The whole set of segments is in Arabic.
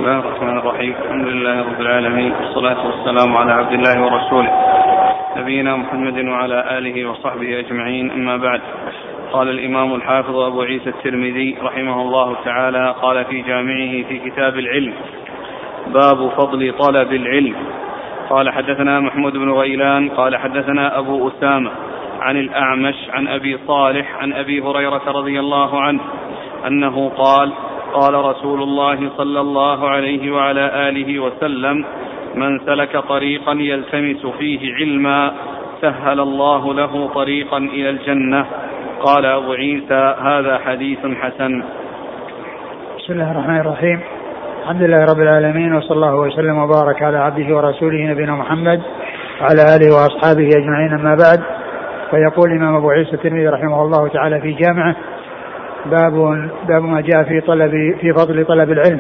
الله الرحمن الرحيم. الحمد لله رب العالمين، والصلاة والسلام على عبد الله ورسوله نبينا محمد وعلى آله وصحبه أجمعين، أما بعد. قال الإمام الحافظ أبو عيسى الترمذي رحمه الله تعالى قال في جامعه في كتاب العلم: باب فضل طلب العلم. قال حدثنا محمود بن غيلان قال حدثنا أبو أسامة عن الأعمش عن أبي صالح عن أبي هريرة رضي الله عنه أنه قال: قال رسول الله صلى الله عليه وعلى آله وسلم: من سلك طريقا يلتمس فيه علما سهل الله له طريقا إلى الجنة. قال أبو عيسى: هذا حديث حسن. بسم الله الرحمن الرحيم. الحمد لله رب العالمين، وصلى الله وسلم وبارك على عبده ورسوله نبينا محمد وعلى آله وأصحابه أجمعين، أما بعد. فيقول الإمام أبو عيسى الترمذي رحمه الله تعالى في جامعه: باب ما جاء في فضل طلب العلم.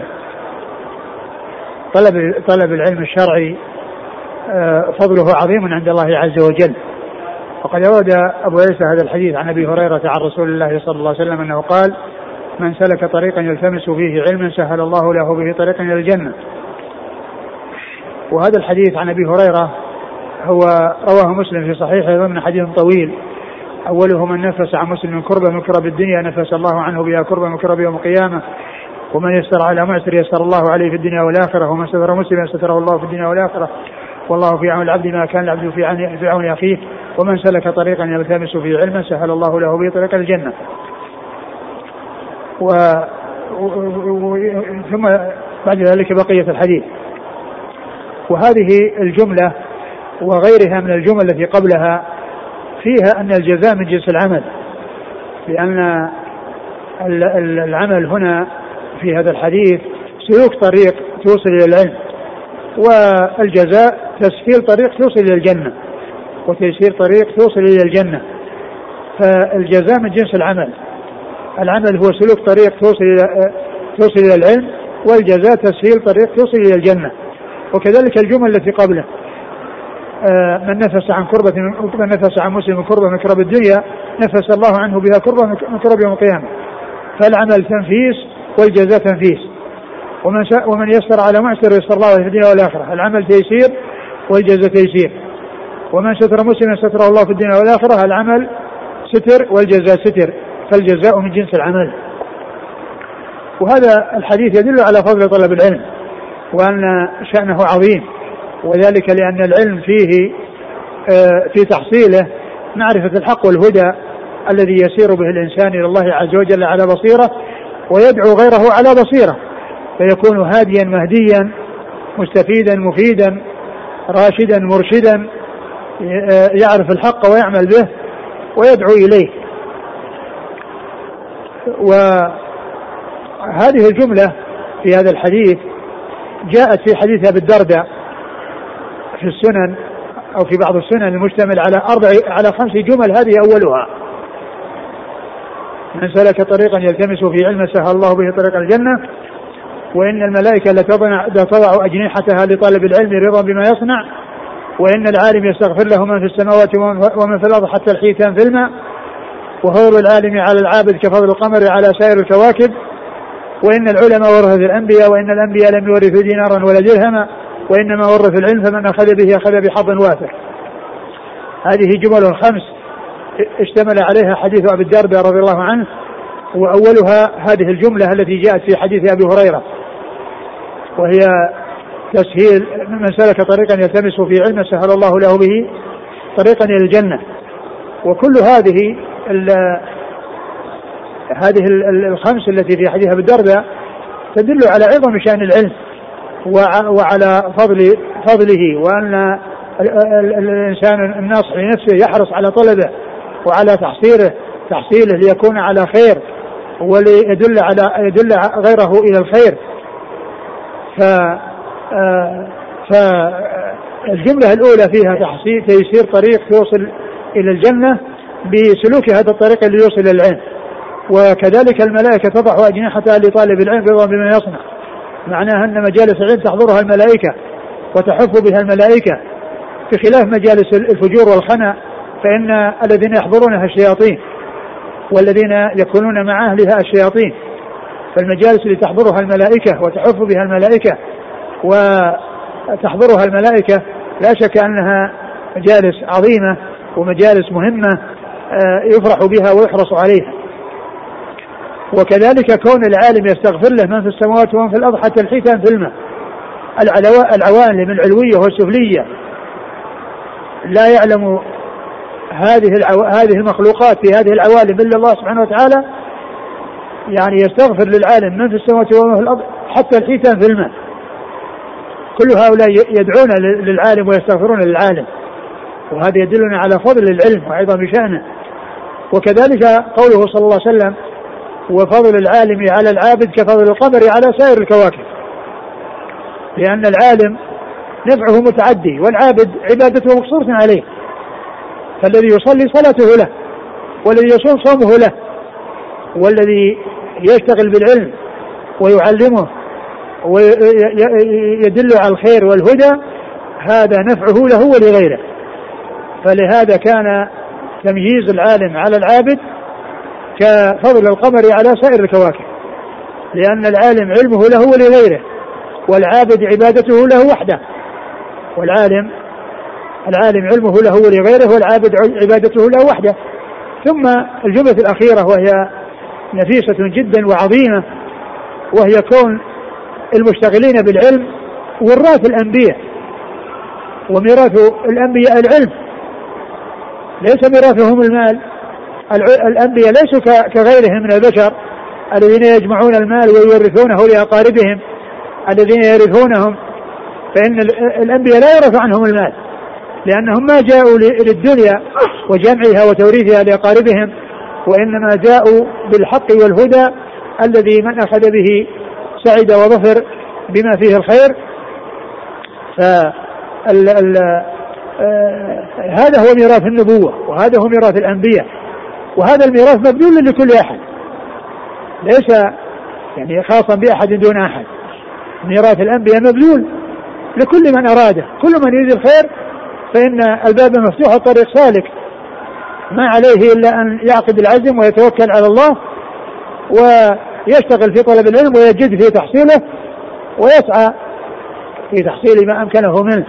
طلب العلم الشرعي فضله عظيم عند الله عز وجل. وقد ورد أبو عيسى هذا الحديث عن أبي هريرة عن رسول الله صلى الله عليه وسلم أنه قال: من سلك طريقا يلتمس فيه علما سهل الله له به طريقا إلى الجنة. وهذا الحديث عن أبي هريرة هو رواه مسلم في صحيحه ضمن حديث طويل، أوله: من نفس عن مسلم كربة من كرب الدنيا نفس الله عنه بها كربة من كرب يوم القيامة، ومن يسر على معسر يسر الله عليه في الدنيا والآخرة، ومن ستر مسلما ستره الله في الدنيا والآخرة، والله في عون العبد ما كان العبد في عون أخيه، ومن سلك طريقا يلتمس فيه علما سهل الله له به طريق الجنة. ثم بعد ذلك بقية الحديث. وهذه الجملة وغيرها من الجمل التي قبلها فيها أن الجزاء من جنس العمل، لأن العمل هنا في هذا الحديث سلوك طريق توصل إلى العلم، والجزاء تسهيل طريق توصل إلى الجنة، وتيسير طريق توصل إلى الجنة. فالجزاء من جنس العمل، العمل هو سلوك طريق توصل إلى العلم، والجزاء تسهيل طريق توصل إلى الجنة. وكذلك الجمل التي قبله: من نفس عن مسلم كربة من كرب الدنيا نفس الله عنه بها كربة من كرب يوم القيامة. فالعمل تنفيس والجزاء تنفيس. ومن يسر على معسر يسر الله في الدنيا والآخرة، العمل تيسير والجزاء تيسير. ومن ستر مسلما ستره الله في الدنيا والآخرة، العمل ستر والجزاء ستر، فالجزاء من جنس العمل. وهذا الحديث يدل على فضل طلب العلم وأن شأنه عظيم، وذلك لأن العلم فيه في تحصيله معرفة الحق والهدى الذي يسير به الإنسان إلى الله عز وجل على بصيرة، ويدعو غيره على بصيرة، فيكون هاديا مهديا مستفيدا مفيدا راشدا مرشدا، يعرف الحق ويعمل به ويدعو إليه. وهذه الجملة في هذا الحديث جاءت في حديث أبي الدرداء في السنن أو في بعض السنن المشتمل على 5 جمل، هذه أولها: من سلك طريقا يلتمس فيه علما سهل الله به طريق الجنة، وإن الملائكة لتضع أجنحتها لطالب العلم رضا بما يصنع، وإن العالم يستغفر له من في السماوات ومن في الأرض حتى الحيتان في الماء، وفضل العالم على العابد كفضل القمر على سائر الكواكب، وإن العلماء ورثوا الأنبياء، وإن الأنبياء لم يورثوا دينارا ولا درهما، وإنما ورثوا العلم فمن أخذ به أخذ بحظ وافر. هذه جمل 5 اشتمل عليها حديث أبي الدرداء رضي الله عنه، وأولها هذه الجملة التي جاءت في حديث أبي هريرة، وهي تسهيل: من سلك طريقا يلتمس فيه علما سهل الله له به طريقا إلى الجنة. وكل هذه ال5 التي في حديث أبي الدرداء تدل على عظم شأن العلم وعلى فضله، وأن الإنسان الناصح لنفسه يحرص على طلبه وعلى تحصيله ليكون على خير وليدل غيره إلى الخير. فالجملة الأولى فيها تيسير طريق توصل إلى الجنة بسلوك هذا الطريق اللي يوصل إلى العلم. وكذلك الملائكة تضع أجنحتها لطالب العلم رضا بما يصنع، معناها أن مجالس العلم تحضرها الملائكة وتحف بها الملائكة، بخلاف مجالس الفجور والخنا فإن الذين يحضرونها الشياطين والذين يكونون مع أهلها الشياطين. فالمجالس اللي تحضرها الملائكة وتحف بها الملائكة وتحضرها الملائكة لا شك أنها مجالس عظيمة ومجالس مهمة يفرح بها ويحرص عليها. وكذلك كون العالم يستغفر له من في السماوات ومن في الأرض حتى الحيتان في الماء، العوالم العلوية والسفلية لا يعلم هذه المخلوقات في هذه العوالم إلا الله سبحانه وتعالى، يعني يستغفر للعالم من في السماوات ومن في الأرض حتى الحيتان في الماء، كل هؤلاء يدعون للعالم ويستغفرون للعالم، وهذا يدلنا على فضل العلم وعظم شأنه. وكذلك قوله صلى الله عليه وسلم وفضل العالم على العابد كفضل القمر على سائر الكواكب، لأن العالم نفعه متعدي والعابد عبادته مقصورة عليه، فالذي يصلي صلاته له، والذي يصوم صومه له، والذي يشتغل بالعلم ويعلمه ويدل على الخير والهدى هذا نفعه له ولغيره. فلهذا كان تمييز العالم على العابد كفضل القمر على سائر الكواكب، لأن العالم علمه له ولغيره، والعابد عبادته له وحده. العالم علمه له ولغيره، والعابد عبادته له وحده. ثم الجملة الأخيرة وهي نفيسة جدا وعظيمة، وهي كون المشتغلين بالعلم وراث الأنبياء، وميراث الأنبياء العلم ليس ميراثهم المال. الأنبياء ليسوا كغيرهم من البشر الذين يجمعون المال ويورثونه لأقاربهم الذين يرثونهم، فإن الأنبياء لا يرث عنهم المال، لأنهم ما جاءوا للدنيا وجمعها وتوريثها لأقاربهم، وإنما جاءوا بالحق والهدى الذي من أخذ به سعد وظفر بما فيه الخير. هذا هو ميراث النبوة، وهذا هو ميراث الأنبياء، وهذا الميراث مبذول لكل أحد، ليس يعني خاصا بأحد دون أحد. ميراث الأنبياء مبذول لكل من أراده، كل من يريد الخير فإن الباب مفتوح الطريق سالك، ما عليه إلا أن يعقد العزم ويتوكل على الله ويشتغل في طلب العلم ويجد في تحصيله ويسعى في تحصيل ما أمكنه منه.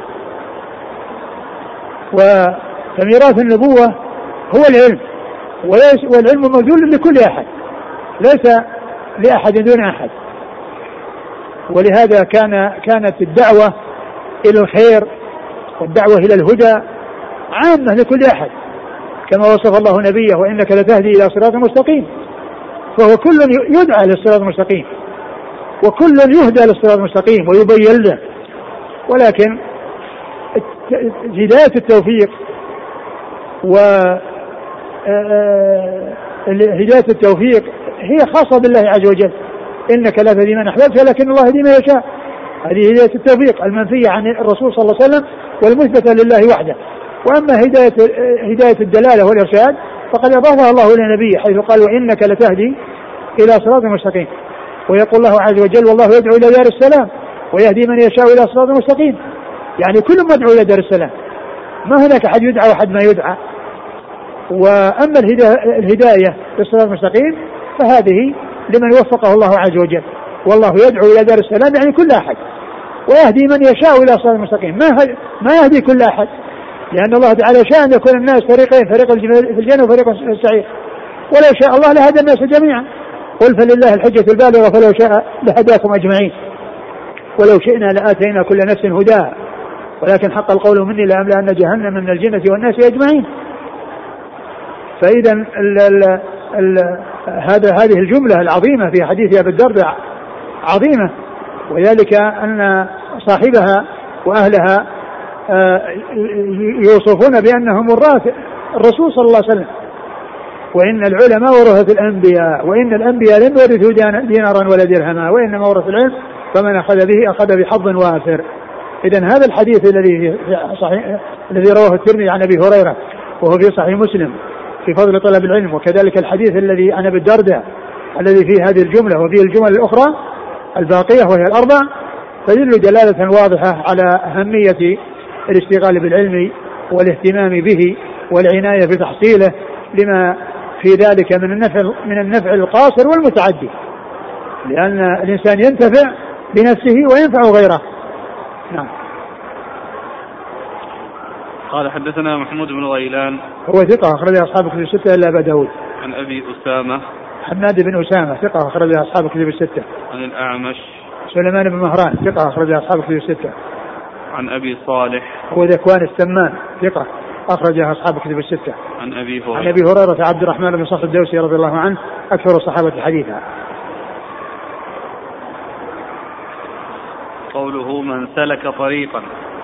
وميراث النبوة هو العلم، والعلم مبذول لكل أحد ليس لأحد دون أحد. ولهذا كانت الدعوة إلى الخير والدعوة إلى الهدى عامة لكل أحد، كما وصف الله نبيه وإنك لتهدي إلى صراط مستقيم، فهو كل يدعى للصراط المستقيم وكل يهدى للصراط المستقيم ويبين له. ولكن هداية التوفيق هداية التوفيق هي خاصة بالله عز وجل، إنك لا تهدي من أحببت ولكن الله يهدي من يشاء. هذه هداية التوفيق المنفية عن الرسول صلى الله عليه وسلم والمثبتة لله وحده. وأما هداية الدلالة والإرشاد فقد أضافها الله إلى نبيه حيث قال وإنك لتهدي إلى صراط مستقيم. ويقول الله عز وجل والله يدعو إلى دار السلام ويهدي من يشاء إلى صراط مستقيم، يعني كل مدعو إلى دار السلام، ما هناك أحد يدعى وحد ما يدعى. وأما الهداية للصراط المستقيم فهذه لمن وفقه الله عز وجل، والله يدعو إلى دار السلام يعني كل أحد، ويهدي من يشاء إلى صراط المستقيم، ما يهدي كل أحد، لأن الله تعالى شاء أن يكون الناس فريقين، فريق في الجنة وفريق في السعير، ولو شاء الله لهدى الناس جميعا. قل فلله الحجة البالغة فلو شاء لهداكم أجمعين ولو شئنا لآتينا كل نفس هداها ولكن حق القول مني لأملأن جهنم من الجنة والناس أجمعين. فإذا هذه الجملة العظيمة في حديث أبي الدرداء عظيمة، وذلك أن صاحبها وأهلها يوصفون بأنهم وراث الرسول صلى الله عليه وسلم، وإن العلماء ورثة الأنبياء، وإن الأنبياء لم يورثوا دينارا ولا درهما وإنما ورث العلم فمن أخذ به أخذ بحظ وافر. إذن هذا الحديث الذي رواه الترمذي عن أبي هريرة وهو في صحيح مسلم في فضل طلب العلم، وكذلك الحديث الذي عن أبي الدرداء الذي فيه هذه الجملة وفيه الجمل الأخرى الباقية وهي الأربع، تدل دلالة واضحة على أهمية الاشتغال بالعلم والاهتمام به والعناية بتحصيله لما في ذلك من النفع القاصر والمتعدي. لأن الإنسان ينتفع بنفسه وينفع غيره. نعم. قال حدثنا محمود بن غيلان هو ثقة أخرج أصحاب الكتب الستة إلا أبا داود. عن أبي أسامة حماد بن أسامة ثقة أخرج أصحاب الكتب الستة. عن الأعمش سليمان بن مهران ثقة أخرج أصحاب الكتب الستة. عن أبي صالح هو ذكوان السمان ثقة أخرج أصحاب الكتب الستة. عن أبي هريرة عبد الرحمن بن صخر الدوسي رضي الله عنه أكثر الصحابة حديثا. قوله من سلك طريقا.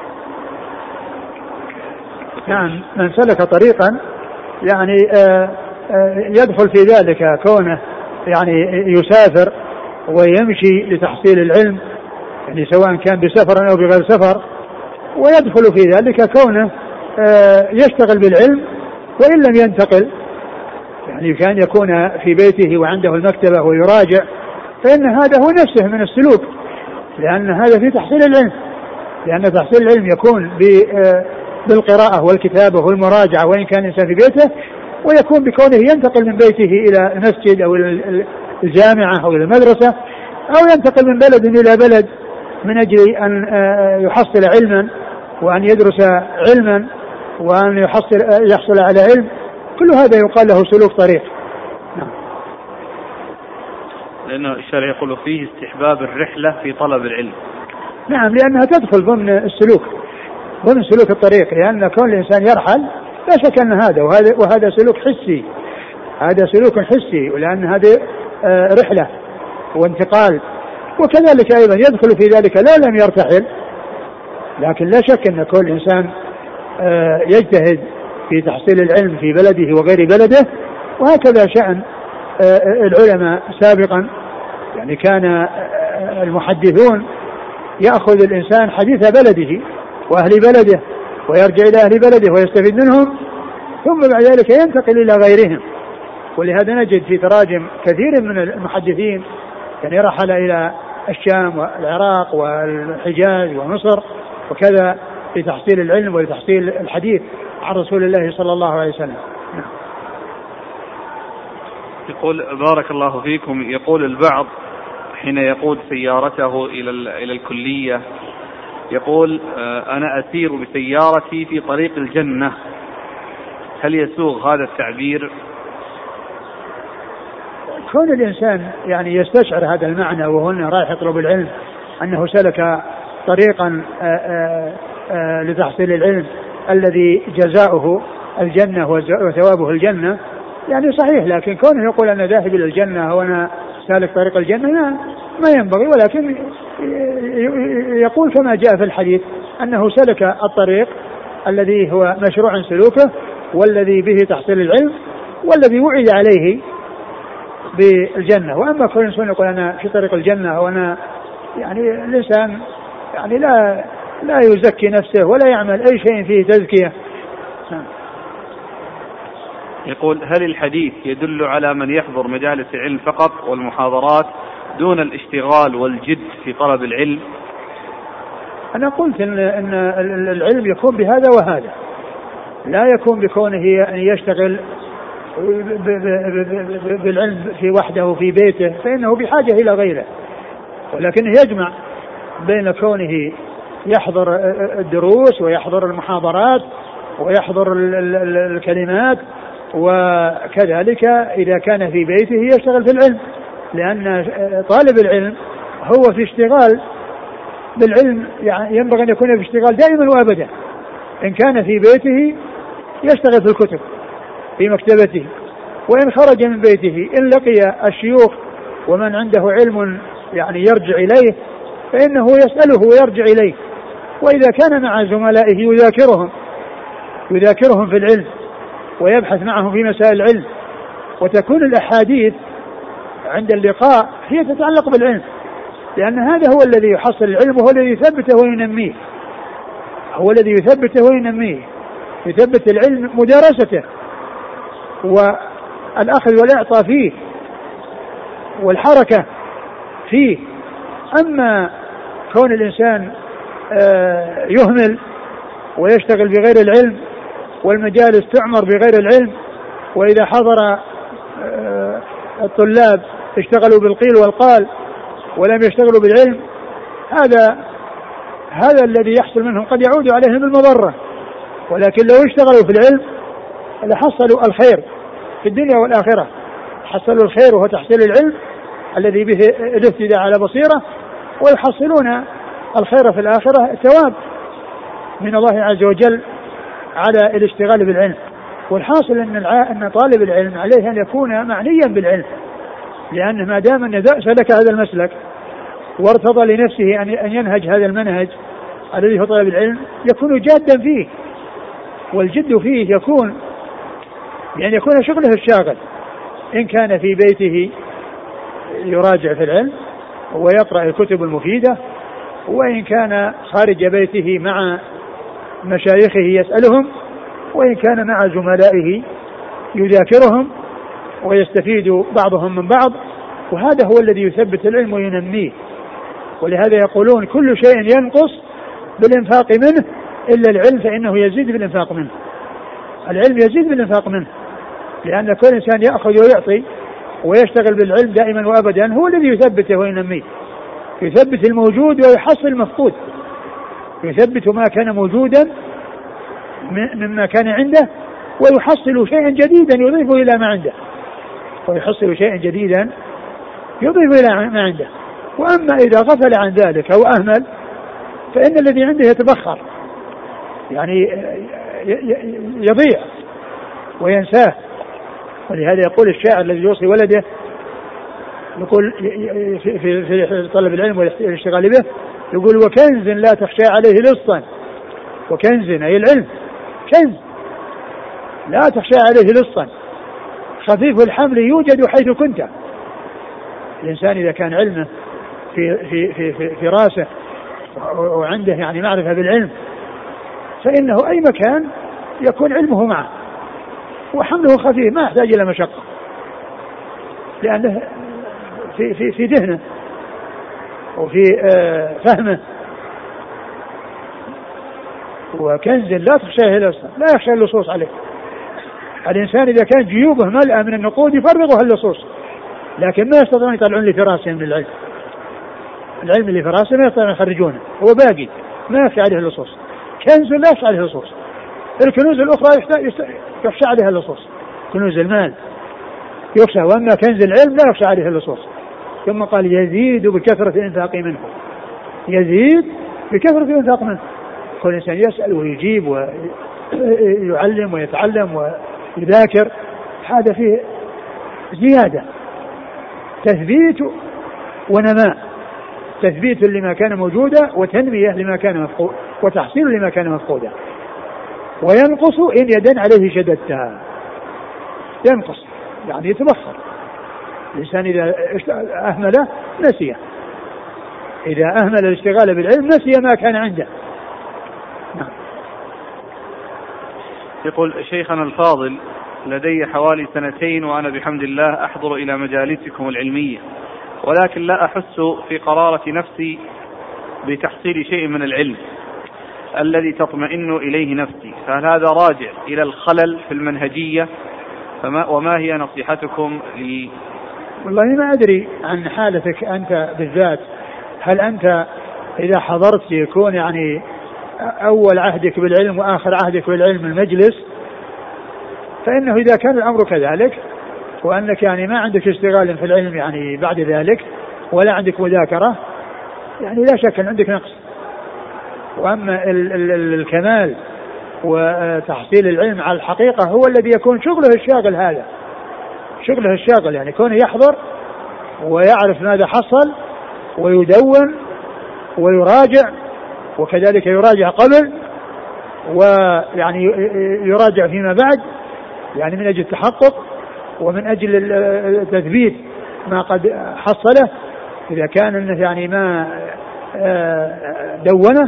نعم من سلك طريقا يعني يدخل في ذلك كونه يعني يسافر ويمشي لتحصيل العلم، يعني سواء كان بسفر أو بغير سفر، ويدخل في ذلك كونه يشتغل بالعلم وإن لم ينتقل، يعني كان يكون في بيته وعنده المكتبة ويراجع، فإن هذا هو نفسه من السلوك، لأن هذا في تحصيل العلم، لأن تحصيل العلم يكون بالقراءة والكتابة والمراجعة وإن كان الإنسان في بيته، ويكون بكونه ينتقل من بيته إلى المسجد أو الجامعة أو إلى المدرسة، أو ينتقل من بلد إلى بلد من أجل أن يحصل علما وأن يدرس علما وأن يحصل على علم، كل هذا يقال له سلوك طريق. نعم. لأنه الشرع يقول فيه استحباب الرحلة في طلب العلم. نعم لأنها تدخل ضمن السلوك، ضمن سلوك الطريق، لأن كون الإنسان يرحل لا شك أن وهذا سلوك حسي، هذا سلوك حسي، ولأن هذه رحلة وانتقال، وكذلك أيضا يدخل في ذلك لا لم يرتحل، لكن لا شك أن كل إنسان يجتهد في تحصيل العلم في بلده وغير بلده، وهكذا شأن العلماء سابقا، يعني كان المحدثون يأخذ الإنسان حديث بلده وأهل بلده ويرجع إلى أهل بلده ويستفيد منهم، ثم بعد ذلك ينتقل إلى غيرهم. ولهذا نجد في تراجم كثير من المحدثين يعني رحل إلى الشام والعراق والحجاز ومصر وكذا لتحصيل العلم ولتحصيل الحديث عن رسول الله صلى الله عليه وسلم. يقول بارك الله فيكم، يقول البعض حين يقود سيارته إلى الكلية يقول أنا أسير بسيارتي في طريق الجنة، هل يسوغ هذا التعبير؟ كون الإنسان يعني يستشعر هذا المعنى وهو أنه رايح يطلب العلم، أنه سلك طريقا لتحصيل العلم الذي جزاؤه الجنة وثوابه الجنة، يعني صحيح، لكن كونه يقول أنا ذاهب إلى الجنة وأنا سالك طريق الجنة ما ينبغي، ولكن يقول كما جاء في الحديث أنه سلك الطريق الذي هو مشروع سلوكه والذي به تحصيل العلم والذي وعد عليه بالجنة. وأما كل إنسان يقول أنا في طريق الجنة وأنا يعني الإنسان يعني لا يزكي نفسه ولا يعمل أي شيء فيه تزكية. يقول هل الحديث يدل على من يحضر مجالس العلم فقط والمحاضرات دون الاشتغال والجد في طلب العلم؟ أنا قلت إن العلم يكون بهذا وهذا، لا يكون بكونه أن يشتغل بالعلم في وحده في بيته، فإنه بحاجة إلى غيره، ولكنه يجمع بين كونه يحضر الدروس ويحضر المحاضرات ويحضر الكلمات، وكذلك إذا كان في بيته يشتغل في العلم، لأن طالب العلم هو في اشتغال بالعلم، يعني ينبغي أن يكون في اشتغال دائما وأبدا. إن كان في بيته يشتغل في الكتب في مكتبته، وإن خرج من بيته إن لقي الشيوخ ومن عنده علم يعني يرجع إليه فإنه يسأله ويرجع إليه، وإذا كان مع زملائه يذاكرهم في العلم ويبحث معهم في مسائل العلم، وتكون الأحاديث عند اللقاء هي تتعلق بالعلم، لأن هذا هو الذي يحصل العلم وهو الذي يثبته وينميه، يثبت العلم مدارسته والأخذ والإعطاء فيه والحركة فيه. أما كون الإنسان يهمل ويشتغل بغير العلم والمجالس تعمر بغير العلم، وإذا حضر الطلاب اشتغلوا بالقيل والقال ولم يشتغلوا بالعلم هذا الذي يحصل منهم قد يعود عليهم بالمضرة. ولكن لو اشتغلوا في العلم لحصلوا الخير في الدنيا والآخرة، حصلوا الخير وهو تحصيل العلم الذي به الاهتداء على بصيرة، ويحصلون الخير في الآخرة الثواب من الله عز وجل على الاشتغال بالعلم. والحاصل أن طالب العلم عليه أن يكون معنيا بالعلم، لأنه ما دام أن سلك هذا المسلك وارتضى لنفسه أن ينهج هذا المنهج الذي هو طالب العلم يكون جادا فيه. والجد فيه يكون يعني يكون شغله الشاغل، إن كان في بيته يراجع في العلم ويقرأ الكتب المفيدة، وإن كان خارج بيته مع مشايخه يسألهم، وإن كان مع زملائه يذاكرهم ويستفيد بعضهم من بعض. وهذا هو الذي يثبت العلم وينميه. ولهذا يقولون كل شيء ينقص بالإنفاق منه إلا العلم فإنه يزيد بالإنفاق منه. العلم يزيد بالإنفاق منه، لأن كل إنسان يأخذ ويعطي ويشتغل بالعلم دائما وأبدا هو الذي يثبته وينميه، يثبت الموجود ويحصل المفقود، يثبت ما كان موجودا مما كان عنده ويحصل شيئا جديدا يضيفه إلى ما عنده، ويحصل شيئا جديدا يضيفه إلى ما عنده. وأما إذا غفل عن ذلك أو أهمل فإن الذي عنده يتبخر، يعني يضيع وينساه. ولهذا يقول الشاعر الذي يوصي ولده، يقول في طلب العلم والاشتغال به، يقول وكنز لا تخشى عليه لصا، وكنز أي العلم كنز لا تخشى عليه لصا خفيف الحمل يوجد حيث كنت. الإنسان إذا كان علمه في راسه وعنده يعني معرفة بالعلم فإنه أي مكان يكون علمه معه، وحمله خفيف ما يحتاج إلى مشقة، لأنه في ذهنه وفي فهمه. وكنز لا تخشاه لصا، لا يخشى اللصوص عليه. الإنسان إذا كان جيوبه ملأة من النقود يفرغها اللصوص، لكن ما يستطيعون يطلعون في راسه من العلم. العلم اللي في راسه ما يستطيعون يخرجونه، هو باقي ما يخشى عليه اللصوص. كنز لا يخشى عليه اللصوص. الكنوز الأخرى يخشى عليها اللصوص، كنوز المال يخشى، وأما كنز العلم لا يخشى عليه اللصوص. ثم قال يزيد بكثرة الإنفاق منه، يزيد بكثرة الإنفاق منه. كل إنسان يسأل ويجيب ويعلم ويتعلم ويذاكر، هذا فيه زيادة، تثبيت ونماء، تثبيت لما كان موجودا وتنمية لما كان مفقود وتحصيل لما كان مفقودا. وينقص إن يدا عليه شددتها، ينقص يعني يتبخر. الإنسان إذا أهمله نسيه، إذا أهمل الاشتغال بالعلم نسي ما كان عنده. نعم. يقول شيخنا الفاضل لدي حوالي 2 وأنا بحمد الله أحضر إلى مجالسكم العلمية، ولكن لا أحس في قرارة نفسي بتحصيل شيء من العلم الذي تطمئن إليه نفسي، فهل هذا راجع إلى الخلل في المنهجية؟ وما هي نصيحتكم لي؟ والله ما أدري عن حالتك أنت بالذات، هل أنت إذا حضرت يكون يعني أول عهدك بالعلم وآخر عهدك بالعلم المجلس؟ فإنه إذا كان الأمر كذلك وأنك يعني ما عندك اشتغال في العلم يعني بعد ذلك ولا عندك مذاكرة، يعني لا شك أن عندك نقص. وأما الكمال وتحصيل العلم على الحقيقة هو الذي يكون شغله الشاغل، هذا شغله الشاغل، يعني كونه يحضر ويعرف ماذا حصل ويدون ويراجع، وكذلك يراجع قبل ويعني يراجع فيما بعد، يعني من أجل التحقق ومن أجل تثبيت ما قد حصله إذا كان يعني ما دونه.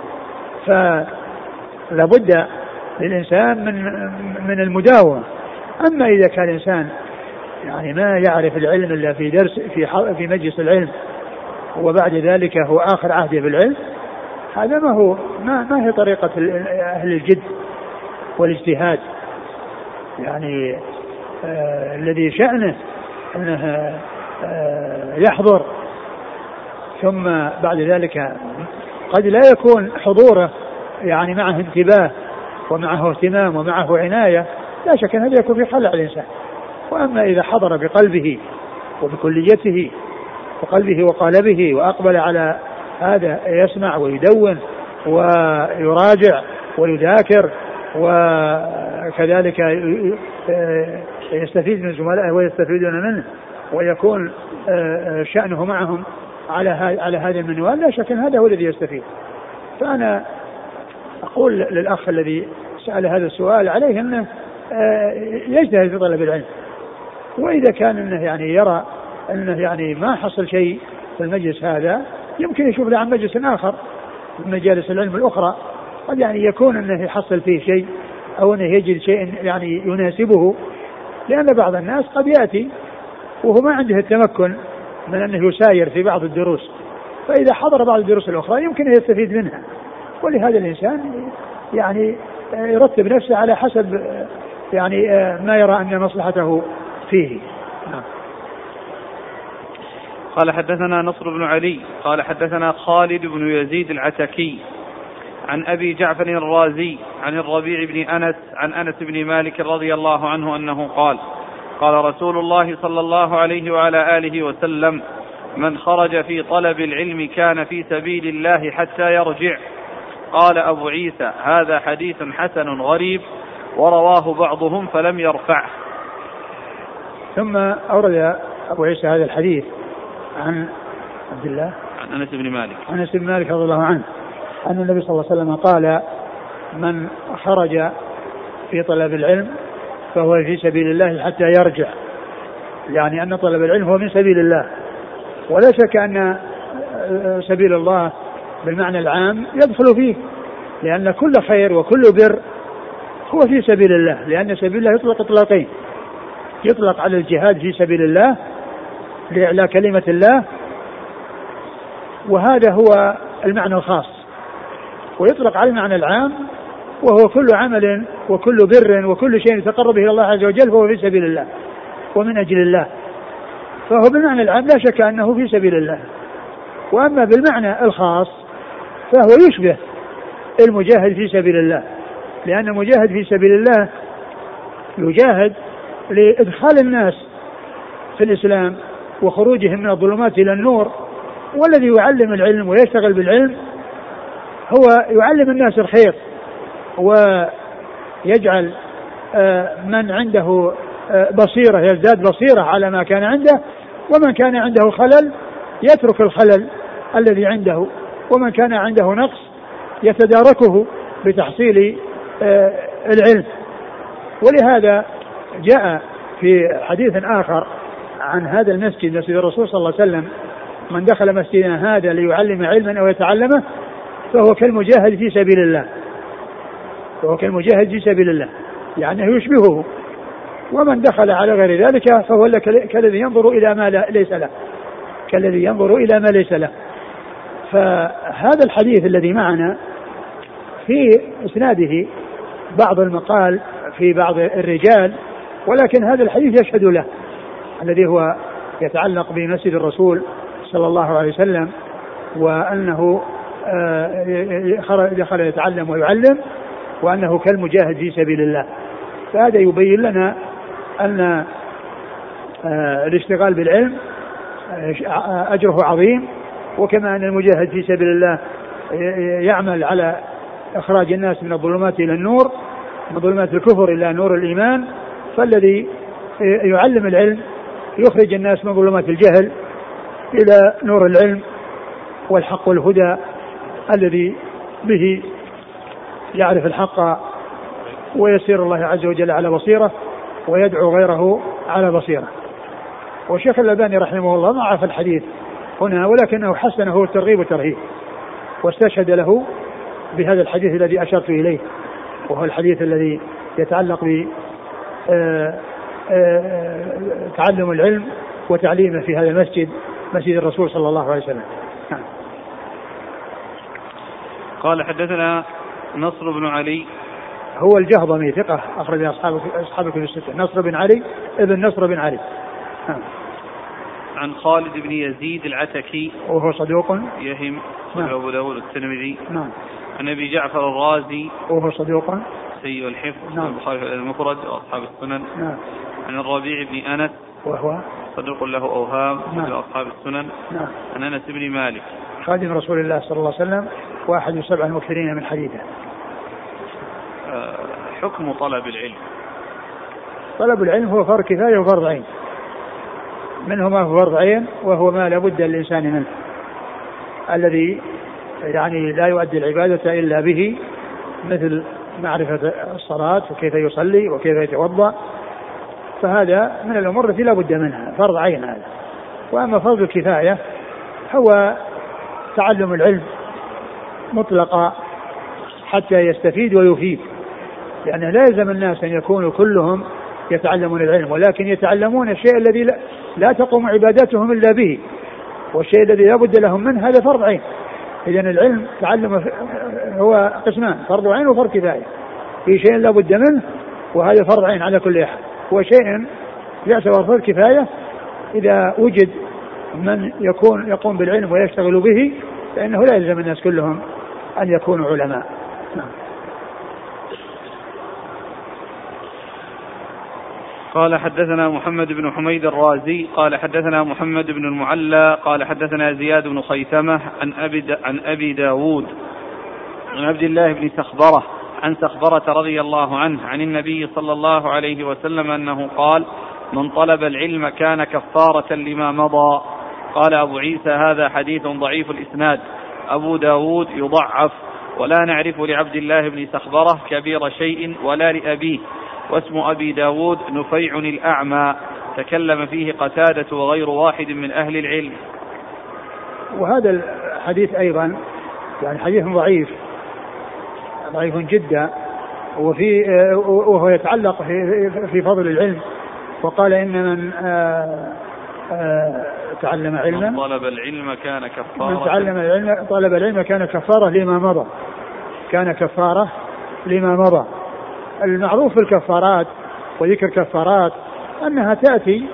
فلا بد للإنسان من المداومة. أما إذا كان الإنسان يعني ما يعرف العلم إلا في درس في مجلس العلم وبعد ذلك هو آخر عهده بالعلم، هذا ما هي طريقة أهل الجد والاجتهاد. يعني الذي شأنه أنه يحضر ثم بعد ذلك قد لا يكون حضوره يعني معه انتباه ومعه اهتمام ومعه عناية، لا شك أن هذا يكون في خلع الإنسان. وأما إذا حضر بقلبه وبكليته وقلبه وقالبه وأقبل على هذا يسمع ويدون ويراجع ويذاكر وكذلك يستفيد من زملائه ويستفيدون منه ويكون شأنه معهم على هذا المنوال، لا شك أن هذا هو الذي يستفيد. فأنا أقول للأخ الذي سأل هذا السؤال عليه أنه يجتهد في طلب العلم، وإذا كان أنه يعني يرى أنه يعني ما حصل شيء في المجلس هذا يمكن يشوف له عن مجلس آخر من مجالس العلم الأخرى، قد يعني يكون أنه يحصل فيه شيء أو أنه يجد شيء يعني يناسبه، لأن بعض الناس قد يأتي وهو ما عنده التمكن من أنه يساير في بعض الدروس، فإذا حضر بعض الدروس الأخرى يمكن أن يستفيد منها. ولهذا الإنسان يعني يرتب نفسه على حسب يعني ما يرى أن مصلحته فيه. قال حدثنا نصر بن علي قال حدثنا خالد بن يزيد العتكي عن أبي جعفر الرازي عن الربيع بن أنس عن أنس بن مالك رضي الله عنه أنه قال قال رسول الله صلى الله عليه وعلى آله وسلم: من خرج في طلب العلم كان في سبيل الله حتى يرجع. قال أبو عيسى: هذا حديث حسن غريب، ورواه بعضهم فلم يرفعه. ثم أورد أبو عيسى هذا الحديث عن عبد الله عن أنس بن مالك رضي الله عنه أن النبي صلى الله عليه وسلم قال: من خرج في طلب العلم فهو في سبيل الله حتى يرجع، يعني أن طلب العلم هو من سبيل الله، ولا شك أن سبيل الله بالمعنى العام يدخل فيه، لأن كل خير وكل بر هو في سبيل الله، لأن سبيل الله يطلق إطلاقين: يطلق على الجهاد في سبيل الله لإعلاء كلمة الله، وهذا هو المعنى الخاص، ويطلق على المعنى العام وهو كل عمل وكل بر وكل شيء يتقرب إلى الله عز وجل فهو في سبيل الله ومن أجل الله، فهو بالمعنى العام لا شك أنه في سبيل الله. وأما بالمعنى الخاص فهو يشبه المجاهد في سبيل الله، لأن المجاهد في سبيل الله يجاهد لإدخال الناس في الإسلام وخروجهم من الظلمات إلى النور، والذي يعلم العلم ويشتغل بالعلم هو يعلم الناس الخير ويجعل من عنده بصيرة يزداد بصيرة على ما كان عنده، ومن كان عنده خلل يترك الخلل الذي عنده، ومن كان عنده نقص يتداركه بتحصيل العلم. ولهذا جاء في حديث آخر عن هذا المسجد، مسجد الرسول صلى الله عليه وسلم: من دخل مسجدنا هذا ليعلم علما أو يتعلمه فهو كالمجاهد في سبيل الله، فهو كالمجاهد في سبيل الله، يعني يشبهه. ومن دخل على غير ذلك فهو كالذي ينظر إلى ما ليس له، كالذي ينظر إلى ما ليس له. فهذا الحديث الذي معنا في إسناده بعض المقال في بعض الرجال، ولكن هذا الحديث يشهد له، الذي هو يتعلق بمسجد الرسول صلى الله عليه وسلم، وأنه دخل يتعلم ويعلم، وأنه كالمجاهد في سبيل الله. فهذا يبين لنا أن الاشتغال بالعلم أجره عظيم، وكما أن المجاهد في سبيل الله يعمل على إخراج الناس من الظلمات إلى النور، من ظلمات الكفر إلى نور الإيمان، فالذي يعلم العلم يخرج الناس من ظلمات الجهل إلى نور العلم والحق والهدى الذي به يعرف الحق ويسير الله عز وجل على بصيرة ويدعو غيره على بصيرة. والشيخ الألباني رحمه الله ضعف الحديث هنا، ولكنه حسنه الترغيب والترهيب، واستشهد له بهذا الحديث الذي أشرت إليه، وهو الحديث الذي يتعلق ب تعلم العلم وتعليمه في هذا المسجد، مسجد الرسول صلى الله عليه وسلم. قال حدثنا نصر بن علي هو الجهضمي ثقة أخرج أصحاب الكتب الستة، نصر بن علي ابن نصر بن علي. عن خالد بن يزيد العتكي وهو صدوق يهم أبو داود الترمذي. نعم. عن أبي جعفر الرازي وهو صدوق سيء الحفظ. نعم. البخاري في المفرد وأصحاب السنن. نعم. عن الربيع بن أنس وهو صدوق له أوهام. نعم. وأصحاب السنن. نعم. عن أنس بن مالك خادم رسول الله صلى الله عليه وسلم واحد من 7 المكثرين من حديثه. حكم طلب العلم. طلب العلم هو فرض كفاية وفرض عين، منه ما هو فرض عين وهو ما لابد للإنسان منه، الذي يعني لا يؤدي العبادة إلا به، مثل معرفة الصلاة وكيف يصلي وكيف يتوضأ، فهذا من الأمور التي لا بد منها، فرض عين هذا. وأما فرض الكفاية هو تعلم العلم مطلقا حتى يستفيد ويفيد، لأنه لا يلزم الناس أن يكونوا كلهم يتعلمون العلم، ولكن يتعلمون الشيء الذي لا تقوم عباداتهم إلا به، والشيء الذي لا بد لهم منه هذا فرض عين. إذن العلم تعلم هو قسمان، فرض عين وفرض كفاية. في شيء لا بد منه وهذا فرض عين على كل أحد، وشيء يعتبر فرض كفاية إذا وجد من يقوم بالعلم ويشتغل به، فإنه لا يلزم الناس كلهم أن يكونوا علماء. قال حدثنا محمد بن حميد الرازي قال حدثنا محمد بن المعلى قال حدثنا زياد بن خيثمة عن أبي داود عن عبد الله بن سخبرة عن سخبرة رضي الله عنه عن النبي صلى الله عليه وسلم أنه قال: من طلب العلم كان كفارة لما مضى. قال أبو عيسى: هذا حديث ضعيف الإسناد، أبو داود يضعف، ولا نعرف لعبد الله بن سخبرة كبير شيء ولا لأبيه، واسم أبي داود نفيع الأعمى، تكلم فيه قتادة وغير واحد من أهل العلم. وهذا الحديث أيضا يعني حديث ضعيف جدا، وهو يتعلق في فضل العلم. وقال إن من تعلم علما من طلب العلم كان كفارة، من طلب العلم كان كفارة لما مضى، كان كفارة لما مضى. المعروف في الكفارات وذكر كفارات أنها تأتي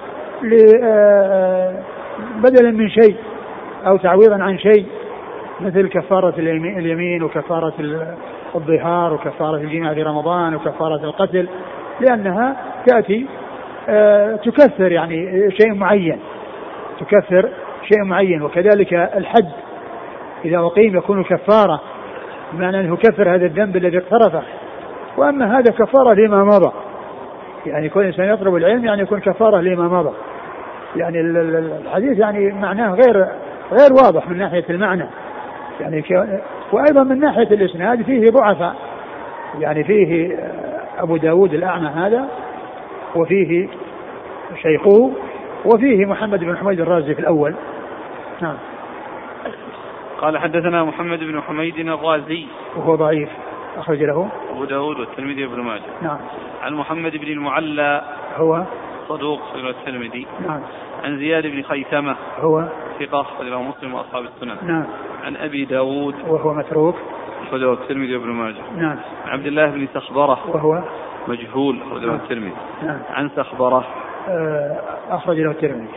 بدلا من شيء أو تعويضا عن شيء، مثل كفارة اليمين وكفارة الظهار وكفارة الجماع في رمضان وكفارة القتل، لأنها تأتي تكفر يعني شيء معين، تكفر شيء معين. وكذلك الحد إذا أقيم يكون كفارة، بمعنى أنه يكفر هذا الذنب الذي اقترفه. وأما هذا كفارة لما مضى، يعني كل إنسان يطلب العلم يعني يكون كفارة لما مضى. يعني الحديث يعني معناه غير واضح من ناحية المعنى، يعني وأيضا من ناحية الإسناد فيه ضعفاء، يعني فيه أبو داود الأعمى هذا، وفيه شيخه، وفيه محمد بن حميد الرازي في الأول. نعم. قال حدثنا محمد بن حميد الرازي وهو ضعيف، أخرج له أبو داود والترمذي وابن ماجه. نعم. عن محمد بن المعلى هو صدوق الترمذي. نعم. عن زياد بن خيثمة هو ثقة له مسلم وأصحاب السنن. نعم. عن أبي داود وهو متروك صدوق الترمذي وابن ماجه. نعم. عبد الله بن سخبرة وهو مجهول أخرج له الترمذي. نعم. عن سخبرة أخرج له الترمذي.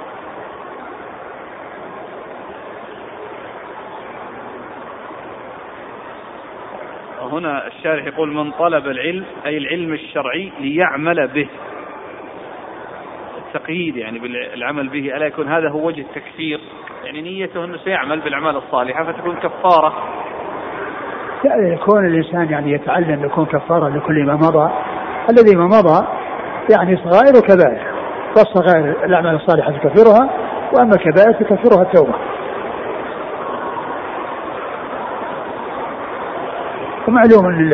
هنا الشارح يقول: من طلب العلم أي العلم الشرعي ليعمل به، التقييد يعني بالعمل به، ألا يكون هذا هو وجه التكفير، يعني نيته أنه سيعمل بالأعمال الصالحة فتكون كفارة. يكون الإنسان يعني يتعلم يكون كفارة لكل ما مضى، الذي ما مضى يعني صغائر وكبائر، فالصغائر الأعمال الصالحة تكفرها، وأما الكبائر تكفرها التوبة. ومعلوم أن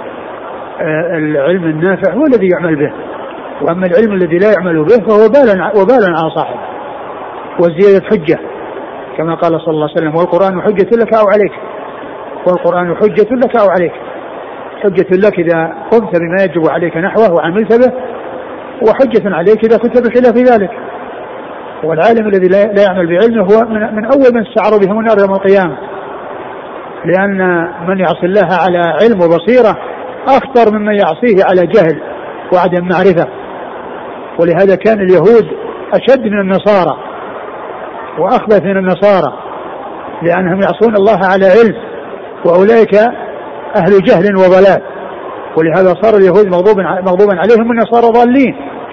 العلم النافع هو الذي يعمل به، وأما العلم الذي لا يعمل به فهو وبال على صاحبه، والزيادة حجة، كما قال صلى الله عليه وسلم: والقرآن حجة لك أو عليك، والقرآن حجة لك أو عليك، حجة لك إذا قمت بما يجب عليك نحوه وعملت به، وحجة عليك إذا كنت بخلاف ذلك. والعالم الذي لا يعمل بعلمه هو من أول من استعر بهم النار يوم القيامة، لأن من يعصي الله على علم وبصيرة أخطر ممن يعصيه على جهل وعدم معرفة. ولهذا كان اليهود أشد من النصارى وأخبث من النصارى، لأنهم يعصون الله على علم، وأولئك أهل جهل وضلال، ولهذا صار اليهود مغضوبا عليهم والنصارى ضالين،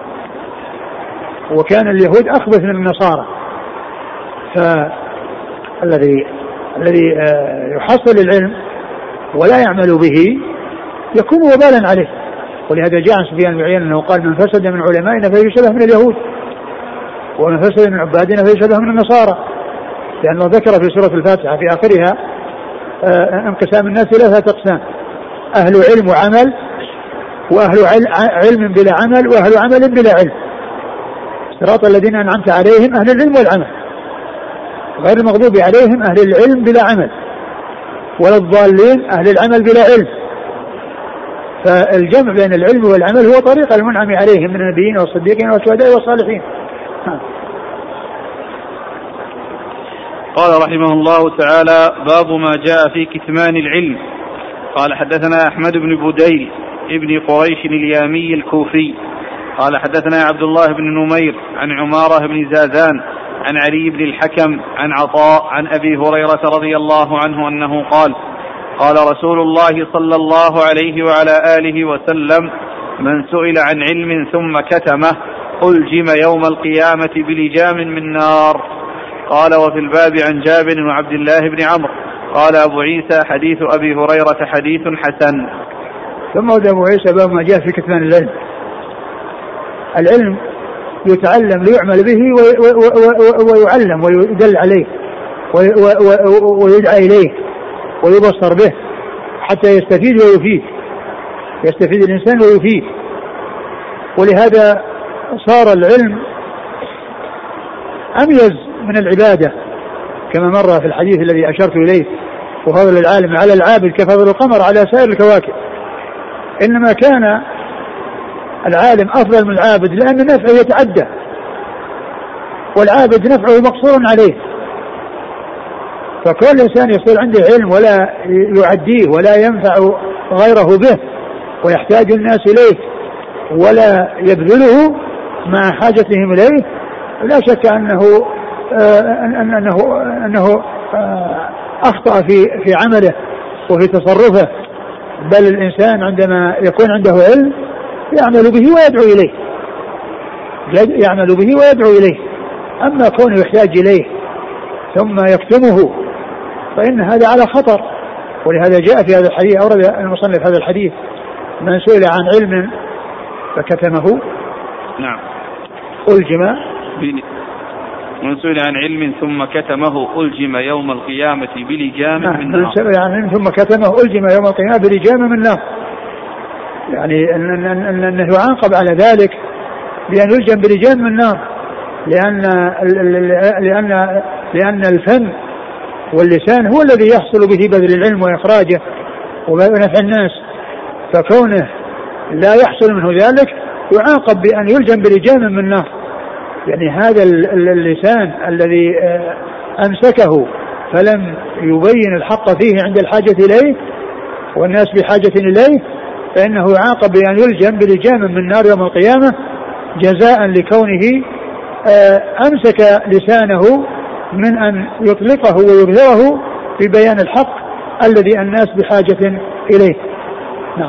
وكان اليهود أخبث من النصارى. فالذي يحصل العلم ولا يعمل به يكون وبالا عليه. ولهذا جاء عن سفيان بن عيينة أنه قال: من فسد من علمائنا فهو شبه من اليهود، ومن فسد من عبادنا فهو شبه من النصارى، لأنه ذكر في سورة الفاتحة في آخرها انقسام الناس ثلاثة أقسام: أهل علم وعمل، وأهل علم بلا عمل، وأهل عمل بلا علم. صراط الذين أنعمت عليهم أهل العلم والعمل، غير المغضوب عليهم أهل العلم بلا عمل، ولا الضالين أهل العمل بلا علم. فالجمع بين العلم والعمل هو طريق المنعم عليهم من النبيين والصديقين والشهداء والصالحين. قال رحمه الله تعالى: باب ما جاء في كتمان العلم. قال: حدثنا أحمد بن بديل ابن قريش اليامي الكوفي قال: حدثنا عبد الله بن نمير عن عمارة بن زازان عن علي بن الحكم عن عطاء عن أبي هريرة رضي الله عنه أنه قال: قال رسول الله صلى الله عليه وعلى آله وسلم: من سئل عن علم ثم كتمه ألجم يوم القيامة بلجام من نار. قال: وفي الباب عن جابر وعبد الله بن عمرو. قال أبو عيسى: حديث أبي هريرة حديث حسن. ثم ورد أبو عيسى باب ما جاء في كتمان العلم. العلم يتعلم ليعمل به ويعلم ويدل عليه ويدعى إليه ويبصر به حتى يستفيد ويفيد، يستفيد الإنسان ويفيد. ولهذا صار العلم أميز من العبادة، كما مر في الحديث الذي أشرت إليه: وفضل العالم على العابد كفضل القمر على سائر الكواكب. إنما كان العالم أفضل من العابد لأن نفعه يتعدى، والعابد نفعه مقصور عليه. فكل إنسان يصير عنده علم ولا يعديه ولا ينفع غيره به ويحتاج الناس إليه ولا يبذله مع حاجتهم إليه، لا شك أنه أخطأ في عمله وفي تصرفه. بل الإنسان عندما يكون عنده علم يعمل به ويدعو إليه، أما كونه يحتاج إليه ثم يكتمه فإن هذا على خطر. ولهذا جاء في هذا الحديث، أورد المصنف هذا الحديث: من سئل عن علم فكتمه نعم ألجم، من سئل عن علم ثم كتمه ألجم يوم القيامة بلجام من نار. من سئل عن علم ثم كتمه ألجم يوم القيامة بلجام من نار، يعني أنه يعاقب على ذلك بأن يلجم بلجام من نار، لأن الفم واللسان هو الذي يحصل به بذل العلم وإخراجه ونفع الناس، فكونه لا يحصل منه ذلك يعاقب بأن يلجم بلجام من نار. يعني هذا اللسان الذي أمسكه فلم يبين الحق فيه عند الحاجة إليه والناس بحاجة إليه، فإنه يعاقب بأن يلجم بلجام من نار يوم القيامة جزاء لكونه أمسك لسانه من أن يطلقه ويظهره في بيان الحق الذي الناس بحاجة إليه. نعم.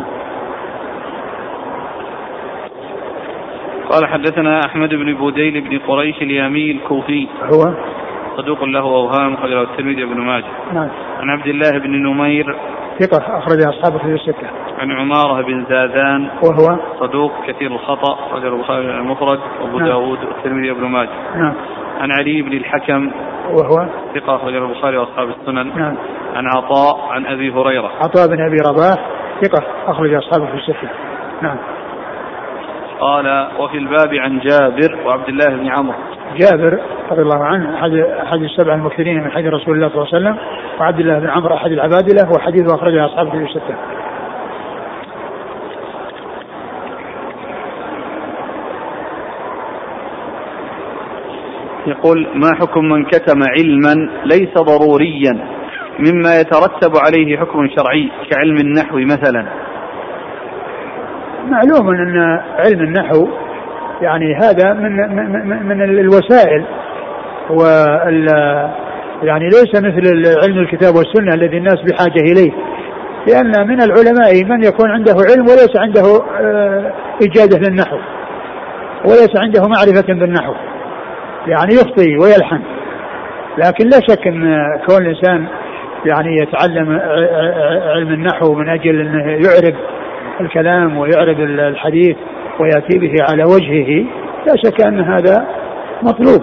قال: حدثنا أحمد بن بديل بن قريش اليامي الكوفي، هو صدوق له أوهام، أخرجه الترمذي وابن ماجه. نعم. عن عبد الله بن نمير، ثقة، أخرجه أصحاب الكتب الستة. عن عمارة بن زازان، وهو صدوق كثير الخطأ، أخرجه البخاري المفرد وأبو داود والترمذي وابن ماجه. نعم. عن علي بن الحكم، وهو ثقة، أخرجه البخاري وأصحاب السنن. نعم. عن عطاء عن أبي هريرة، عطاء بن أبي رباح، ثقة، أخرجه أصحاب الكتب الستة. نعم. قال: وفي الباب عن جابر وعبد الله بن عمرو. جابر رضي الله عنه أحد السبع المكثرين من حديث رسول الله صلى الله عليه وسلم، وعبد الله بن عمرو أحد العبادلة، وحديثه أخرجه أصحاب الكتب الستة. يقول: ما حكم من كتم علما ليس ضروريا مما يترتب عليه حكم شرعي كعلم النحو مثلا؟ معلوم أن علم النحو يعني هذا من الوسائل يعني ليس مثل علم الكتاب والسنة الذي الناس بحاجة إليه، لأن من العلماء من يكون عنده علم وليس عنده إجادة للنحو، وليس عنده معرفة بالنحو، يعني يخطئ ويلحن. لكن لا شك أن كون الإنسان يعني يتعلم علم النحو من أجل أنه يعرب الكلام ويعرب الحديث ويأتي به على وجهه، لا شك أن هذا مطلوب.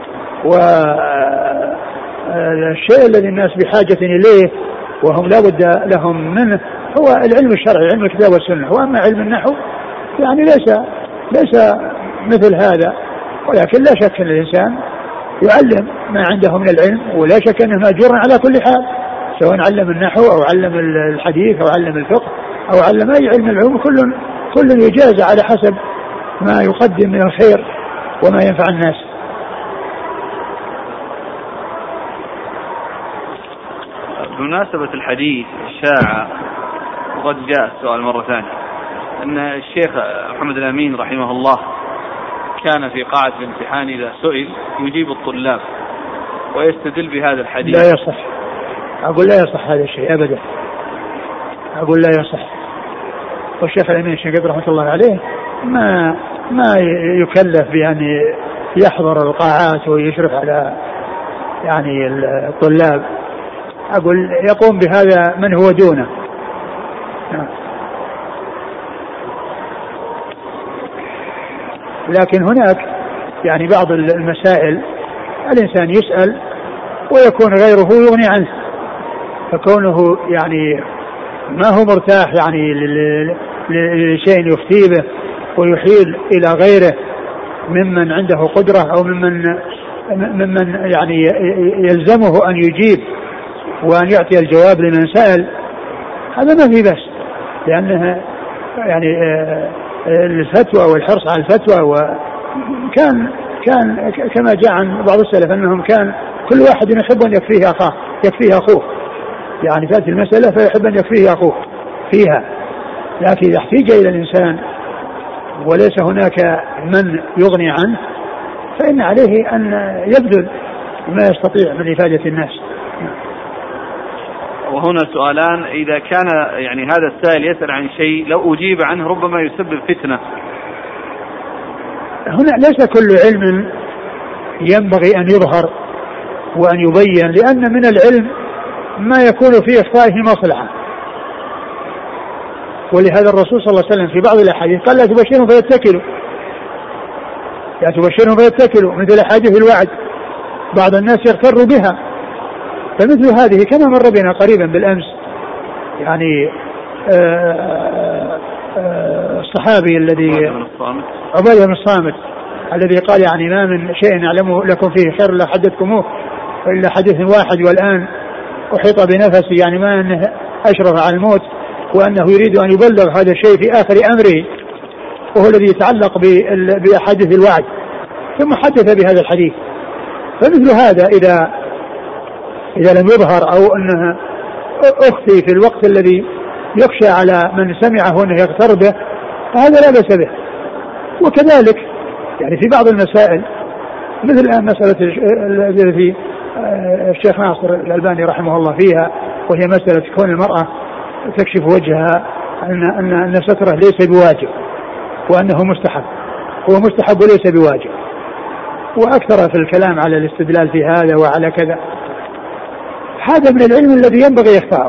والشيء الذي الناس بحاجة إليه وهم لا بد لهم منه هو العلم الشرعي، علم الكتاب والسنة. وأما علم النحو يعني ليس مثل هذا، ولكن لا شك أن الإنسان يعلم ما عنده من العلم، ولا شك أنه مأجور على كل حال، سواء علم النحو أو علم الحديث أو علم الفقه أو علم أي علم العلوم، كل يجازى على حسب ما يقدم من الخير وما ينفع الناس. بمناسبة الحديث الشاعة، وقد جاء السؤال مرة ثانية، أن الشيخ محمد الأمين رحمه الله كان في قاعة الامتحان إذا سئل يجيب الطلاب ويستدل بهذا الحديث. لا يصح، أقول لا يصح هذا الشيء أبدا، أقول لا يصح. والشيخ الأمين الشنقيطي رحمة الله عليه ما يكلف بأن يحضر القاعات ويشرف على يعني الطلاب، أقول يقوم بهذا من هو دونه. لكن هناك يعني بعض المسائل الإنسان يسأل ويكون غيره يغني عنه، فكونه يعني ما هو مرتاح يعني لشيء يفتي به ويحيل إلى غيره ممن عنده قدرة أو ممن يعني يلزمه أن يجيب وأن يعطي الجواب لمن سأل، هذا ما في بس، لأنها يعني الفتوى والحرص على الفتوى. وكان كما جاء عن بعض السلف أنهم كان كل واحد يحب أن يكفيه أخوه، يعني تأتي المسألة فيحب أن يكفيه أخوه فيها، لكن إذا احتاج إلى الإنسان وليس هناك من يغني عنه فإن عليه أن يبذل ما يستطيع من إفادة الناس. وهنا سؤالان، إذا كان يعني هذا السائل يسأل عن شيء لو أجيب عنه ربما يسبب فتنة. هنا ليس كل علم ينبغي أن يظهر وأن يبين، لأن من العلم ما يكون في إخفائه مصلحة. ولهذا الرسول صلى الله عليه وسلم في بعض الأحاديث قال لا تبشرهم فيتكلوا، مثل أحاديث الوعد بعض الناس يغتر بها. فمثل هذه كما مر بنا قريبا بالأمس يعني الصحابي الذي عبادة بن الصامت الذي قال يعني ما من شيء نعلمه لكم فيه خير لا حدثكموه إلا حديث واحد والآن أحيط بنفسي، يعني ما أنه أشرف على الموت وأنه يريد أن يبلغ هذا الشيء في آخر أمره، وهو الذي يتعلق بأحاديث الوعد، ثم حدث بهذا الحديث. فمثل هذا إذا لم يظهر أو أنه أخفي في الوقت الذي يخشى على من سمعه أنه يغتر به فهذا لا بأس به. وكذلك يعني في بعض المسائل مثل مسألة التي الشيخ ناصر الألباني رحمه الله فيها، وهي مسألة كون المرأة تكشف وجهها أن ستره ليس بواجب وأنه مستحب، هو مستحب وليس بواجب، وأكثر في الكلام على الاستدلال في هذا وعلى كذا. هذا من العلم الذي ينبغي إخفاؤه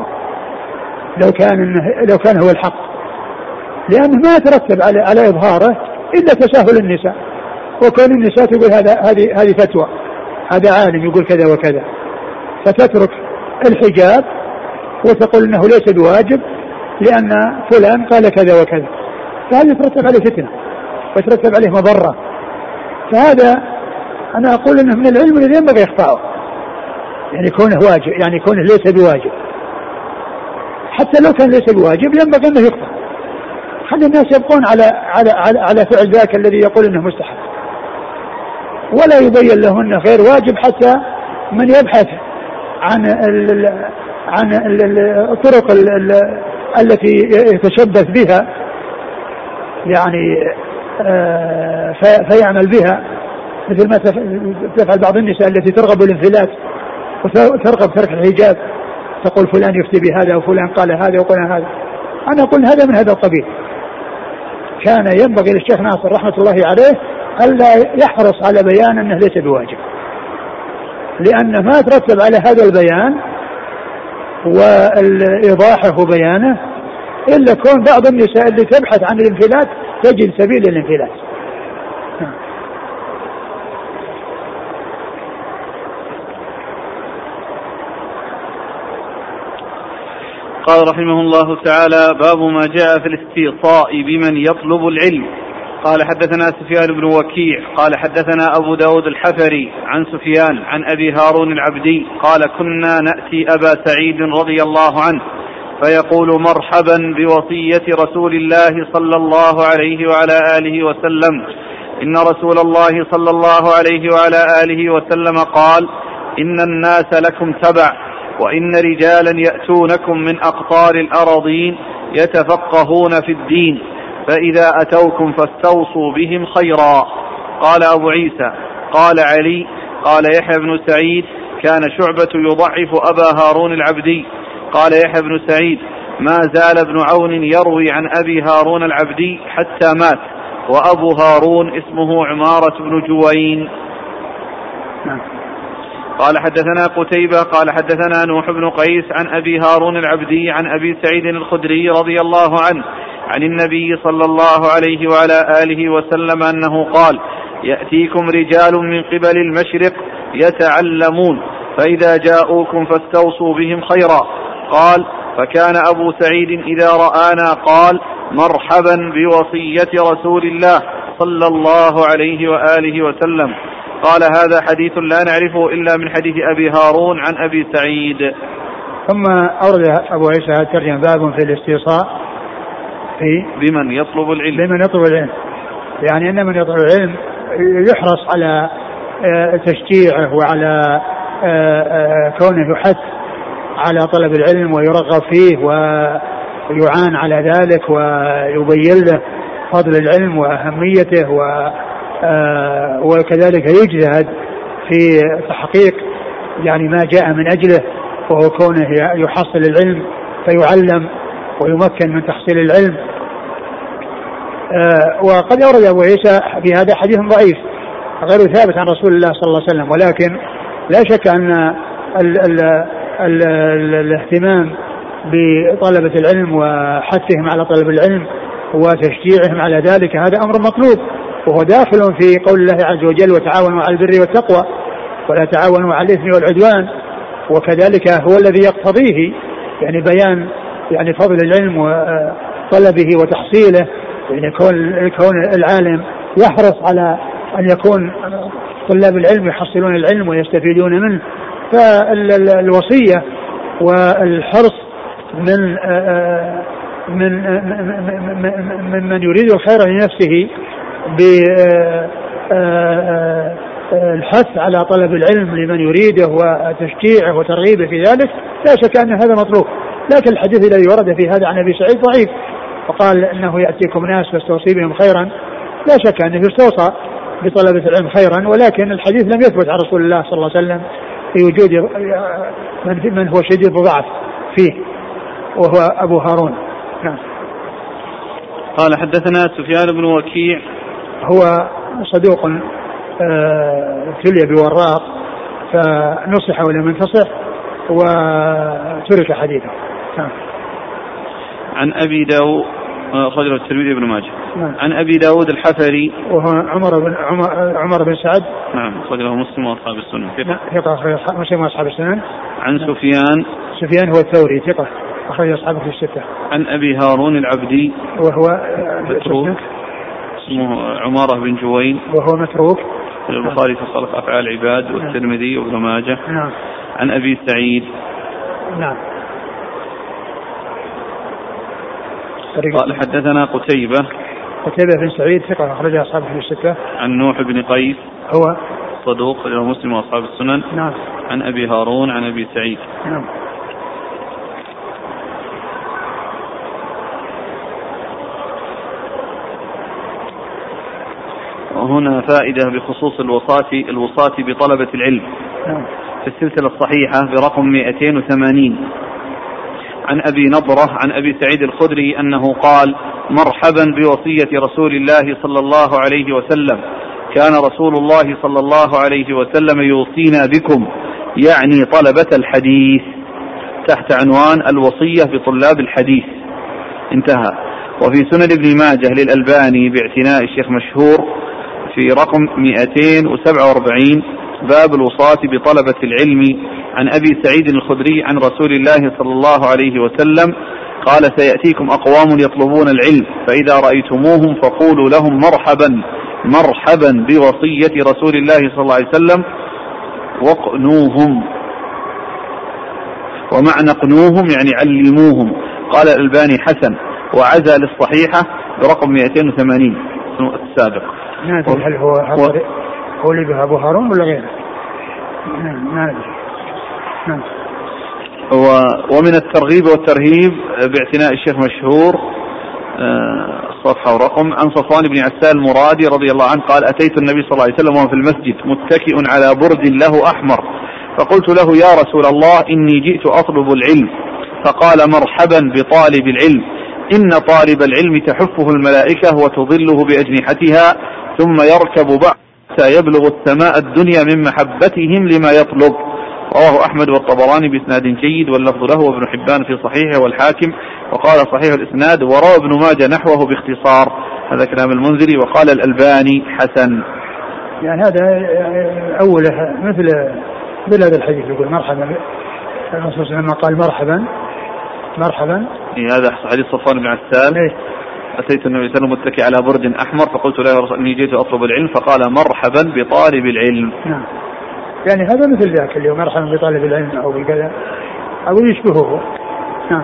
لو كان هو الحق، لأنه ما يترتب على إظهاره إلا تساهل النساء، وكون النساء تقول هذه فتوى، هذا عالم يقول كذا وكذا، فتترك الحجاب وتقول إنه ليس بواجب لأن فلان قال كذا وكذا، فهذا يترتب عليه فتنة ويترتب عليه مضرة. فهذا أنا أقول إنه من العلم الذي ينبغي إخفاؤه، يعني كونه واجب، يعني كونه ليس بواجب. حتى لو كان ليس بواجب ينبغي أنه يخفى، خلي الناس يبقون على فعل ذاك الذي يقول إنه مستحب، ولا يبين له أنه غير واجب، حتى من يبحث عن الطرق التي يتشبث بها يعني فيعمل بها مثل ما تفعل بعض النساء التي ترغب الانفلات وترغب ترك الحجاب، تقول فلان يفتي بهذا وفلان قال هذا وقال هذا. أنا أقول هذا من هذا القبيل. كان ينبغي للشيخ ناصر رحمة الله عليه ألا يحرص على بيان أنه ليس بواجب، لأن ما ترتب على هذا البيان وإيضاحه وبيانه إلا كون بعض النساء اللي تبحث عن الانفلات تجد سبيل الانفلات. قال رحمه الله تعالى: باب ما جاء في الاستيصاء بمن يطلب العلم. قال حدثنا سفيان بن وكيع قال حدثنا أبو داود الحفري عن سفيان عن أبي هارون العبدي قال: كنا نأتي أبا سعيد رضي الله عنه فيقول: مرحبا بوصية رسول الله صلى الله عليه وعلى آله وسلم، إن رسول الله صلى الله عليه وعلى آله وسلم قال: إن الناس لكم تبع، وإن رجالا يأتونكم من أقطار الأراضين يتفقهون في الدين، فإذا أتوكم فاستوصوا بهم خيرا. قال أبو عيسى: قال علي قال يحيى بن سعيد: كان شعبة يضعف أبا هارون العبدي. قال يحيى بن سعيد: ما زال ابن عون يروي عن أبي هارون العبدي حتى مات، وأبو هارون اسمه عمارة بن جوين. قال حدثنا قتيبة قال حدثنا نوح بن قيس عن أبي هارون العبدي عن أبي سعيد الخدري رضي الله عنه عن النبي صلى الله عليه وعلى آله وسلم أنه قال: يأتيكم رجال من قبل المشرق يتعلمون، فإذا جاءوكم فاستوصوا بهم خيرا. قال: فكان أبو سعيد إذا رآنا قال: مرحبا بوصية رسول الله صلى الله عليه وآله وسلم. قال: هذا حديث لا نعرفه إلا من حديث أبي هارون عن أبي سعيد. ثم أورد أبو عيسى الترجمة: باب في الاستيصاء في بمن يطلب العلم. يعني أن من يطلب العلم يحرص على تشجيعه وعلى كونه يحث على طلب العلم ويرغب فيه ويعان على ذلك ويبين له فضل العلم وأهميته وكذلك يجتهد في تحقيق يعني ما جاء من أجله، وهو كونه يحصل العلم فيعلم ويمكن من تحصيل العلم. وقد أورد أبو عيسى في هذا حديث ضعيف غير ثابت عن رسول الله صلى الله عليه وسلم، ولكن لا شك أن الاهتمام بطلبة العلم وحثهم على طلب العلم وتشجيعهم على ذلك هذا أمر مطلوب، وهو داخل في قول الله عز وجل: وتعاونوا على البر والتقوى ولا تعاونوا على الإثم والعدوان. وكذلك هو الذي يقتضيه يعني بيان يعني فضل العلم وطلبه وتحصيله، يعني كون العالم يحرص على أن يكون طلاب العلم يحصلون العلم ويستفيدون منه. فالوصية والحرص من يريد الخير لنفسه بالحث على طلب العلم لمن يريده وتشجيعه وترغيبه في ذلك، لا شك أن هذا مطلوب. لكن الحديث الذي ورد في هذا عن أبي سعيد ضعيف، وقال إنه يأتيكم ناس فاستوصي بهم خيرا. لا شك أنه يستوصى بطلبة العلم خيرا، ولكن الحديث لم يثبت عن رسول الله صلى الله عليه وسلم في وجود من هو شديد الضعف فيه، وهو أبو هارون. نعم. قال حدثنا سفيان بن وكيع هو صدوق ابتلي بوراق فنصح ولم ينتصح وترك حديثه. عن أبي داود خرجه الترمذي بن ماجه. عن أبي داود الحفري وهو عمر بن سعد. نعم خرجه مسلم وأصحاب السنن. ثقة مسلم وأصحاب السنن. عن سفيان هو الثوري ثقة أخرج أصحابه في الستة. عن أبي هارون العبدي وهو متروك اسمه عمارة بن جوين وهو متروك. البخاري في خلق أفعال العباد والترمذي وابن ماجه. نعم. عن أبي سعيد. نعم. قال حدثنا قتيبة بن سعيد ثقة أخرج أصحابه في الستة. عن نوح بن قيس هو صدوق له مسلم وأصحاب السنن. نعم. عن أبي هارون عن أبي سعيد. نعم. هنا فائدة بخصوص الوصاة بطلبة العلم في السلسلة الصحيحة برقم 280 عن أبي نضرة عن أبي سعيد الخدري أنه قال: مرحبا بوصية رسول الله صلى الله عليه وسلم، كان رسول الله صلى الله عليه وسلم يوصينا بكم، يعني طلبة الحديث، تحت عنوان الوصية بطلاب الحديث، انتهى. وفي سنن ابن ماجه للألباني باعتناء الشيخ مشهور في رقم 247 باب الوصاة بطلبة العلم عن أبي سعيد الخدري عن رسول الله صلى الله عليه وسلم قال: سيأتيكم أقوام يطلبون العلم، فإذا رأيتموهم فقولوا لهم مرحبا مرحبا بوصية رسول الله صلى الله عليه وسلم وقنوهم. ومعنى قنوهم يعني علموهم. قال الألباني حسن، وعزى للصحيحة برقم 280 السابق. هل هو اللي به أبو هارون ولا غيره؟ نعم. ومن الترغيب والترهيب باعتناء الشيخ مشهور الصفحة ورقم عن صفوان بن عسال المرادي رضي الله عنه قال: أتيت النبي صلى الله عليه وسلم وهو في المسجد متكئ على برد له أحمر، فقلت له: يا رسول الله، إني جئت أطلب العلم. فقال: مرحبا بطالب العلم، إن طالب العلم تحفه الملائكة وتظله بأجنحتها، ثم يركب بعد حتى يبلغ السماء الدنيا من محبتهم لما يطلب. رواه أحمد والطبراني بإسناد جيد، واللفظ له، وابن حبان في صحيحه، والحاكم وقال صحيح الإسناد، وروى ابن ماجه نحوه باختصار. هذا كلام المنذري. وقال الألباني حسن. يعني هذا أوله مثل هذا الحديث يقول مرحبا، الرسول صلى الله عليه وسلم قال مرحبا. هذا حديث صفوان بن عسال. أتيت النبي صلى الله عليه وسلم متكئ على برد أحمر، فقلت له: يا رسول إني جئت أطلب العلم. فقال: مرحبا بطالب العلم. نعم. يعني هذا مثل ذاك اللي هو مرحبا بطالب العلم أو بكذا أو يشبهه. نعم.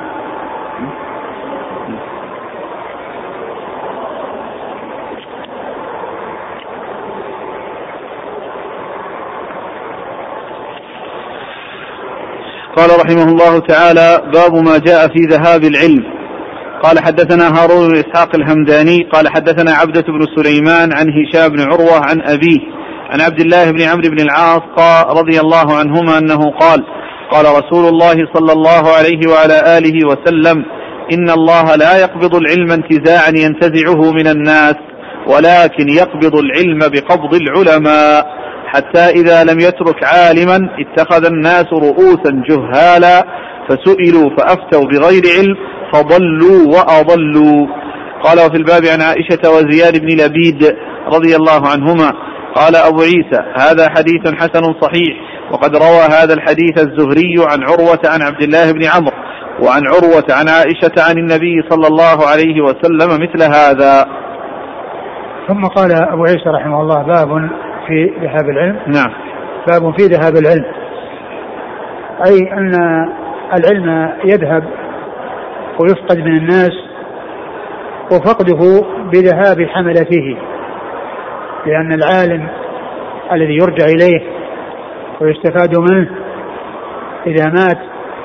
قال رحمه الله تعالى: باب ما جاء في ذهاب العلم. قال: حدثنا هارون بن إسحاق الهمداني قال: حدثنا عبدة بن سليمان عن هشام بن عروة عن أبيه عن عبد الله بن عمرو بن العاص رضي الله عنهما أنه قال: قال رسول الله صلى الله عليه وعلى آله وسلم: إن الله لا يقبض العلم انتزاعا ينتزعه من الناس، ولكن يقبض العلم بقبض العلماء، حتى إذا لم يترك عالما اتخذ الناس رؤوسا جهالا فسئلوا فأفتوا بغير علم فضلوا وأضلوا. قال: وفي الباب عن عائشة وزياد بن لبيد رضي الله عنهما. قال أبو عيسى: هذا حديث حسن صحيح. وقد روى هذا الحديث الزهري عن عروة عن عبد الله بن عمرو، وعن عروة عن عائشة عن النبي صلى الله عليه وسلم مثل هذا. ثم قال أبو عيسى رحمه الله: باب في ذهاب العلم. نعم. باب في ذهاب العلم، أي أن العلم يذهب ويفقد من الناس، وفقده بذهاب حملته، لأن العالم الذي يرجع إليه ويستفاد منه إذا مات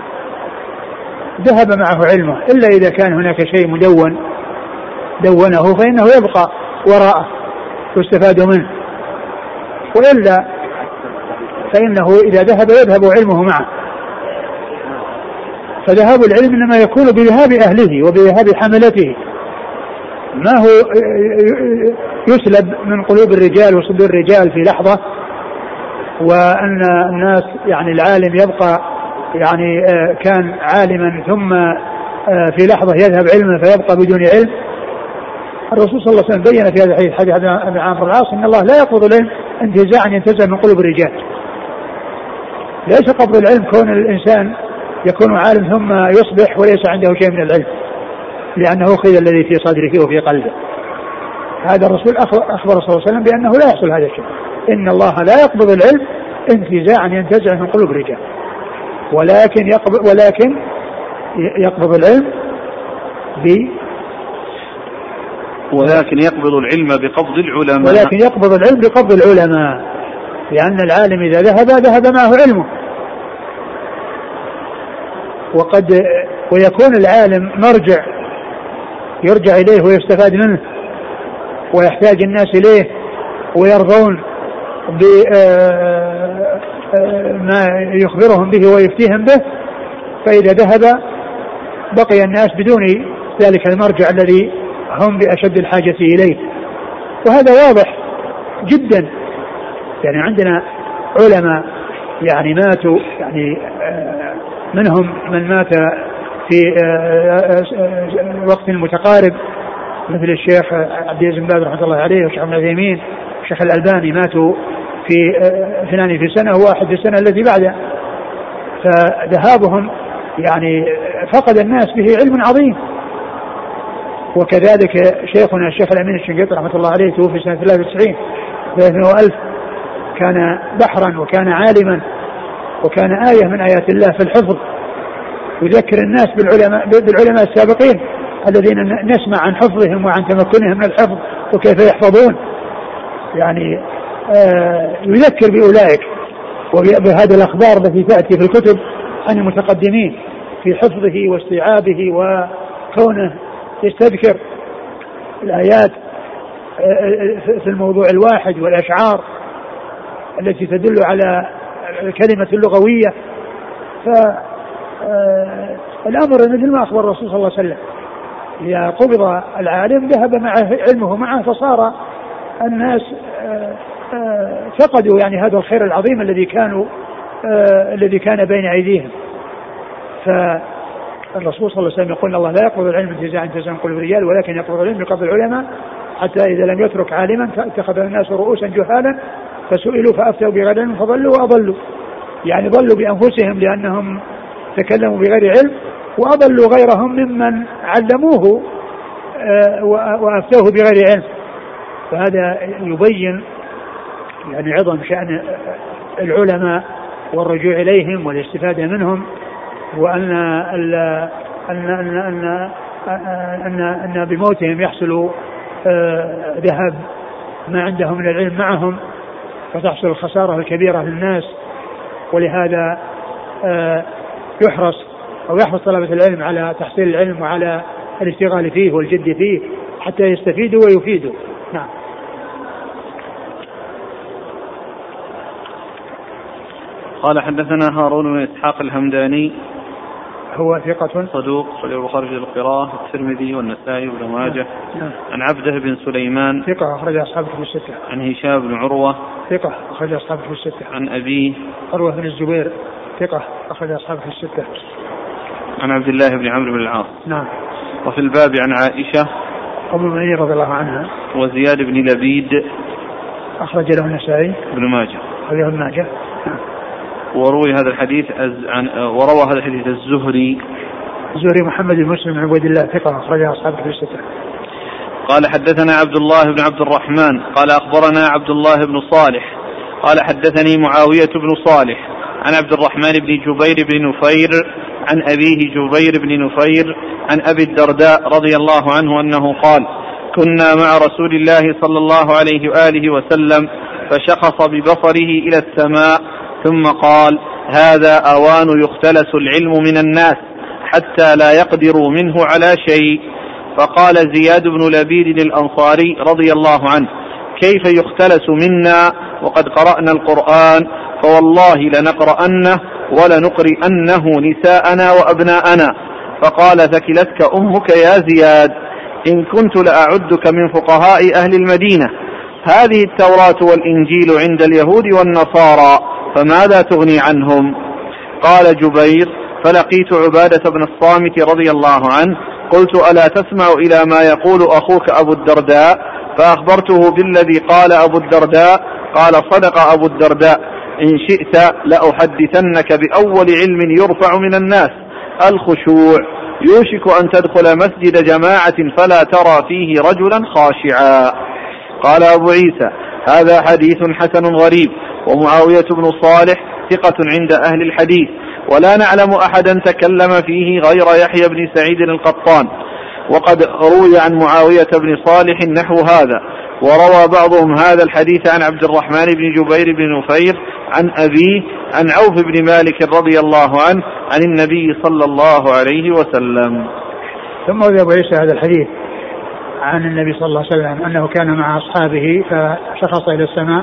ذهب معه علمه، إلا إذا كان هناك شيء دونه فإنه يبقى وراءه يستفاد منه، وإلا فإنه إذا يذهب علمه معه. فذهاب العلم إنما يكون بذهاب أهله وبذهاب حملته، ما هو يسلب من قلوب الرجال وصدور الرجال في لحظة، وأن الناس يعني العالم يبقى يعني كان عالما ثم في لحظة يذهب علمه فيبقى بدون علم. الرسول صلى الله عليه وسلم بين في هذا الحديث، حديث ابن عمرو العاص، إن الله لا يقبض العلم انتزاعا ينتزع من قلوب الرجال. ليس قبض العلم كون الإنسان يكون عالم ثم يصبح وليس عنده شيء من العلم، لأنه خير الذي في صدره وفي قلبه. هذا الرسول أخبر صلى الله عليه وسلم بأنه لا يحصل هذا الشيء، إن الله لا يقبض العلم انتزاعا ينتزع من قلوب الرجال، ولكن يقبض العلم ولكن يقبض العلم بقبض العلماء. ولكن يقبض العلم بقبض العلماء، لأن العالم إذا ذهب معه علمه. ويكون العالم مرجع يرجع إليه ويستفاد منه ويحتاج الناس إليه، ويرضون بما يخبرهم به ويفتيهم به، فإذا ذهب بقي الناس بدون ذلك المرجع الذي هم بأشد الحاجة إليه. وهذا واضح جدا، يعني عندنا علماء يعني ماتوا، يعني منهم من مات في وقت متقارب مثل الشيخ عبد العزيز بن باز رحمه الله عليه والشيخ ابن عثيمين والشيخ الألباني، ماتوا في 2 في سنة وواحد في السنة التي بعدها. فذهابهم يعني فقد الناس به علم عظيم. وكذلك شيخنا الشيخ الأمين الشنقيطي رحمه الله عليه توفي سنة 93 300,000، كان بحرا وكان عالما وكان آية من آيات الله في الحفظ، يذكر الناس بالعلماء السابقين الذين نسمع عن حفظهم وعن تمكنهم من الحفظ وكيف يحفظون، يعني يذكر بأولئك وبهذه الأخبار التي تأتي في الكتب عن المتقدمين في حفظه واستيعابه وكونه يستذكر الآيات في الموضوع الواحد والأشعار التي تدل على الكلمة اللغوية. فالأمر مثل ما أخبر الرسول صلى الله عليه وسلم، إذا قبض العالم ذهب معه علمه معه، فصار الناس فقدوا يعني هذا الخير العظيم الذي كان بين أيديهم. فالرسول صلى الله عليه وسلم يقول الله لا يقبض العلم انتزاعا انتزاعا قلوب الرجال، ولكن يقبض العلم بقبض العلماء، حتى إذا لم يترك عالما فاتخذ الناس رؤوسا جهالا فسئلوا فأفتوا بغير علم فضلوا وأضلوا، يعني ضلوا بأنفسهم لأنهم تكلموا بغير علم، وأضلوا غيرهم ممن علموه وأفتوه بغير علم. فهذا يبين يعني عظم شأن العلماء والرجوع إليهم والاستفادة منهم، وأن أن بموتهم يحصل ذهب ما عندهم من العلم معهم، فتحصل الخسارة الكبيرة للناس. ولهذا يحرص طلبة العلم على تحصيل العلم وعلى الاشتغال فيه والجد فيه حتى يستفيدوا ويفيدوا. نعم. قال حدثنا هارون بن إسحاق الهمداني، هو ثقة صدوق، صحيح البخاري في القراءة، الترمذي والنسائي وابن ماجه. عن عبده بن سليمان، ثقة أخرج أصحابه في الستة. عن هشام بن عروة، ثقة أخرج أصحابه في الستة. عن أبيه عروة بن الزبير، ثقة أخرج أصحابه في الستة. عن عبد الله بن عمرو بن العاص. نعم. وفي الباب عن عائشة أم المؤمنين رضي الله عنها، وزياد بن لبيد، أخرج له النسائي، ابن ماجه، أخرج له ابن ماجه. وروى هذا الحديث الزهري محمد بن مسلم بن عبيد الله، ثقة أخرجه أصحابه في الستة. قال حدثنا عبد الله بن عبد الرحمن قال أخبرنا عبد الله بن صالح قال حدثني معاوية بن صالح عن عبد الرحمن بن جبير بن نفير عن أبيه جبير بن نفير عن أبي الدرداء رضي الله عنه أنه قال: كنا مع رسول الله صلى الله عليه وآله وسلم فشخص ببصره إلى السماء ثم قال: هذا أوان يختلس العلم من الناس حتى لا يقدروا منه على شيء. فقال زياد بن لبيد الأنصاري رضي الله عنه: كيف يختلس منا وقد قرأنا القرآن؟ فوالله لنقرأنه ولنقرئنه نساءنا وأبناءنا. فقال: ثكلتك أمك يا زياد، إن كنت لأعدك من فقهاء أهل المدينة. هذه التوراة والإنجيل عند اليهود والنصارى، فماذا تغني عنهم؟ قال جبير: فلقيت عبادة بن الصامت رضي الله عنه، قلت: ألا تسمع إلى ما يقول أخوك أبو الدرداء؟ فأخبرته بالذي قال أبو الدرداء. قال: صدق أبو الدرداء، إن شئت لأحدثنك بأول علم يرفع من الناس: الخشوع. يوشك أن تدخل مسجد جماعة فلا ترى فيه رجلا خاشعا. قال أبو عيسى: هذا حديث حسن غريب. ومعاوية بن صالح ثقة عند أهل الحديث، ولا نعلم أحدا تكلم فيه غير يحيى بن سعيد القطان. وقد روي عن معاوية بن صالح نحو هذا. وروى بعضهم هذا الحديث عن عبد الرحمن بن جبير بن نفير عن أبيه عن عوف بن مالك رضي الله عنه عن النبي صلى الله عليه وسلم. ثم روي أبو عيسى هذا الحديث عن النبي صلى الله عليه وسلم أنه كان مع أصحابه فشخص إلى السماء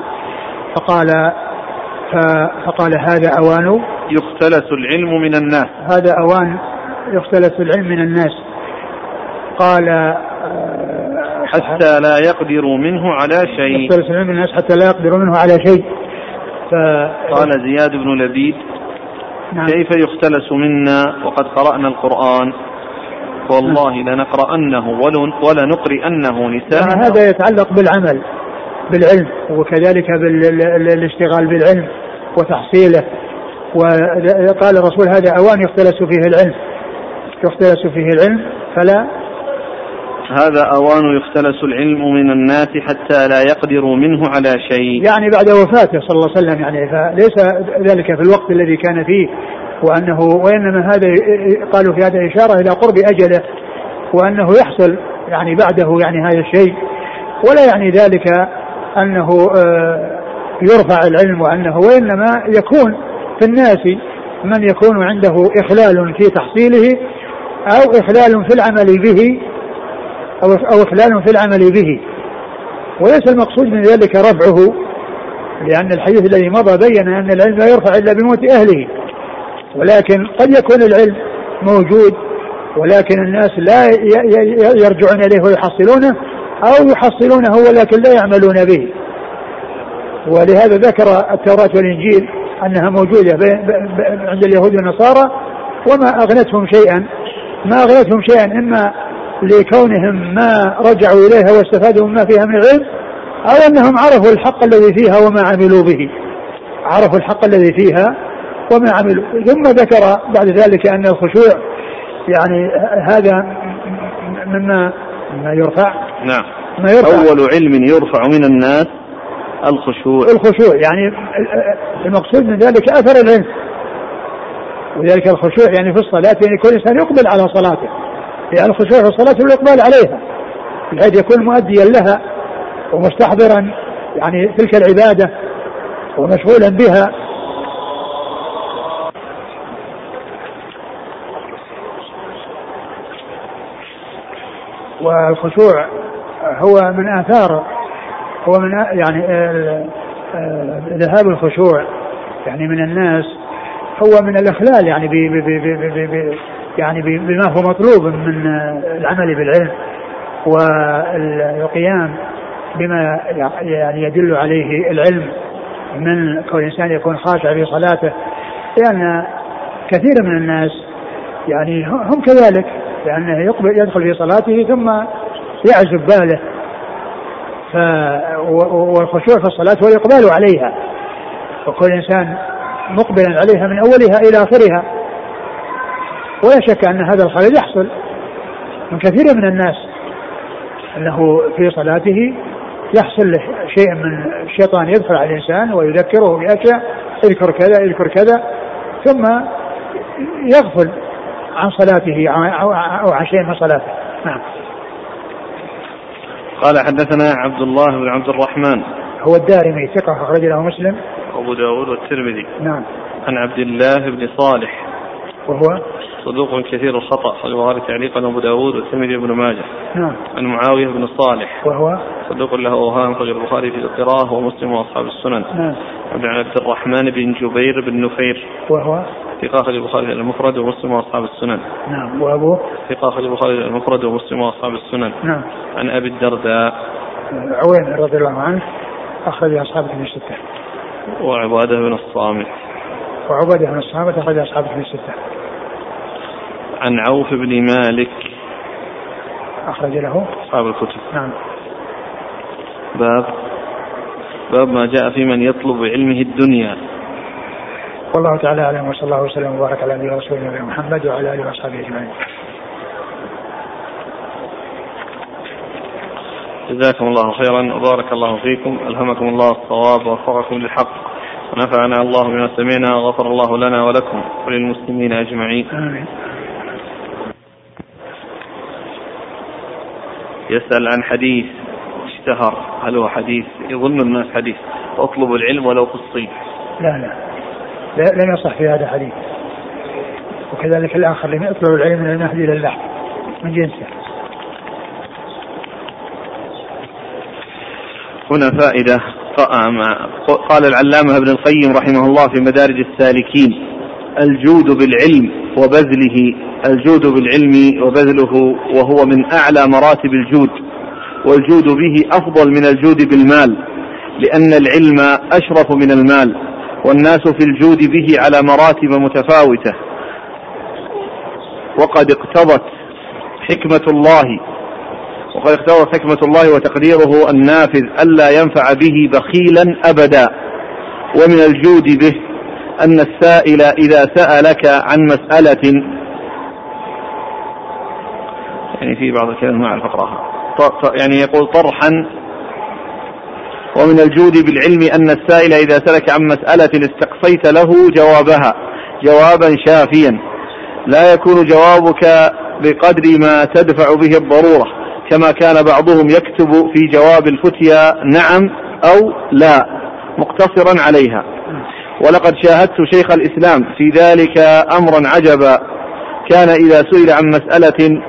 فقال هذا أوان يختلس العلم من الناس، هذا أوان يختلس العلم من الناس. قال حتى لا يقدروا منه على شيء، يختلس العلم من الناس حتى لا يقدروا منه على شيء. قال زياد بن لبيد نعم. كيف يختلس منا وقد قرأنا القرآن؟ والله لنقرأنه ولنقرئنه نساء. هذا يتعلق بالعمل بالعلم وكذلك بالاشتغال بالعلم وتحصيله. وقال الرسول هذا أوان يختلس فيه العلم فلا، هذا أوان يختلس العلم من الناس حتى لا يقدروا منه على شيء، يعني بعد وفاته صلى الله عليه وسلم، يعني فليس ذلك في الوقت الذي كان فيه، وإنما هذا قالوا في هذا إشارة إلى قرب أجله وأنه يحصل يعني بعده يعني هذا الشيء، ولا يعني ذلك أنه يرفع العلم وإنما يكون في الناس من يكون عنده إخلال في تحصيله أو إخلال في العمل به أو إخلال في العمل به، وليس المقصود من ذلك رفعه، لأن الحديث الذي مضى بين أن العلم لا يرفع إلا بموت أهله، ولكن قد يكون العلم موجود ولكن الناس لا يرجعون إليه ويحصلونه أو يحصلونه ولكن لا يعملون به. ولهذا ذكر التوراة والإنجيل أنها موجودة عند اليهود والنصارى وما أغنتهم شيئا إما لكونهم ما رجعوا إليها واستفادوا مما فيها من العلم، أو أنهم عرفوا الحق الذي فيها وما عملوا به، وما عملوا. ثم ذكر بعد ذلك أن الخشوع يعني هذا مما يرفع. نعم. أول علم يرفع من الناس الخشوع، يعني المقصود من ذلك أثر العلم، وذلك الخشوع يعني في الصلاة يعني كل إنسان يقبل على صلاته، يعني الخشوع في الصلاة والإقبال عليها بحيث يكون مؤديا لها ومستحضرا يعني تلك العبادة ومشغولا بها. والخشوع هو من آثار يعني ذهاب الخشوع يعني من الناس هو من الإخلال يعني بما هو مطلوب من العمل بالعلم والقيام بما يعني يدل عليه العلم من كون الإنسان يكون خاشع في صلاته، لأن كثير من الناس يعني هم كذلك، لأنه يدخل في صلاته ثم يعزب باله، والخشوع في الصلاة هو الإقبال عليها، وكل إنسان مقبلا عليها من أولها إلى آخرها. ولا شك أن هذا الخلل يحصل من كثير من الناس، أنه في صلاته يحصل له شيء من الشيطان يدخل على الإنسان ويذكره بأشياء، اذكر كذا ثم يغفل عن صلاته أو عن شيء من صلاته. نعم. قال حدثنا عبد الله بن عبد الرحمن هو الدارمي ثقة أخرج له مسلم وأبو داود والترمذي. نعم. عن عبد الله بن صالح وهو صدوق كثير الخطأ، البخاري تعليقا وأبو داود والترمذي وابن ماجه. نعم. عن معاوية بن صالح وهو صدوق له أوهام، أخرج البخاري في القراءة ومسلم وأصحاب السنن. نعم. عن عبد الرحمن بن جبير بن نفير وهو ثقة، أخرج البخاري المفرد ومسلم وأصحاب السنن. نعم. وأبوه ثقة، أخرج البخاري المفرد ومسلم وأصحاب السنن. نعم. عن أبي الدرداء عوين رضي الله عنه أخرج أصحاب الكتب الستة. وعبادة بن الصامت أخرج أصحاب الكتب الستة. عن عوف بن مالك أخرج له أصحاب الكتب. نعم. باب ما جاء في من يطلب علمه الدنيا. والله تعالى أعلم، وصلى الله وسلم وبارك على نبينا ورسولنا محمد وعلى آله وأصحابه أجمعين. جزاكم الله خيرا وبارك الله فيكم، ألهمكم الله الصواب ووفقكم للحق، ونفعنا الله بما سمعنا وغفر الله لنا ولكم وللمسلمين أجمعين. آمين. يسأل عن حديث اشتهر، هل هو حديث يظن الناس حديث اطلب العلم ولو في الصين؟ لا لم يصح في هذا حديث، وكذلك الآخر لم يطلب العلم من المهدي لله من جنسه. هنا فائدة. قال العلامة ابن القيم رحمه الله في مدارج السالكين: الجود بالعلم وبذله وهو من أعلى مراتب الجود، والجود به أفضل من الجود بالمال، لأن العلم أشرف من المال، والناس في الجود به على مراتب متفاوتة. وقد اقتضت حكمة الله وتقديره النافذ ألا ينفع به بخيلا أبدا. ومن الجود به أن السائل إذا سألك عن مسألة، يعني في بعض الكلام ما أعرف أقرأها، يعني يقول طرحا: ومن الجود بالعلم أن السائل إذا سألك عن مسألة استقصيت له جوابها جوابا شافيا، لا يكون جوابك بقدر ما تدفع به الضرورة، كما كان بعضهم يكتب في جواب الفتيا نعم أو لا مقتصرا عليها. ولقد شاهدت شيخ الإسلام في ذلك أمرا عجبا، كان إذا سئل عن مسألة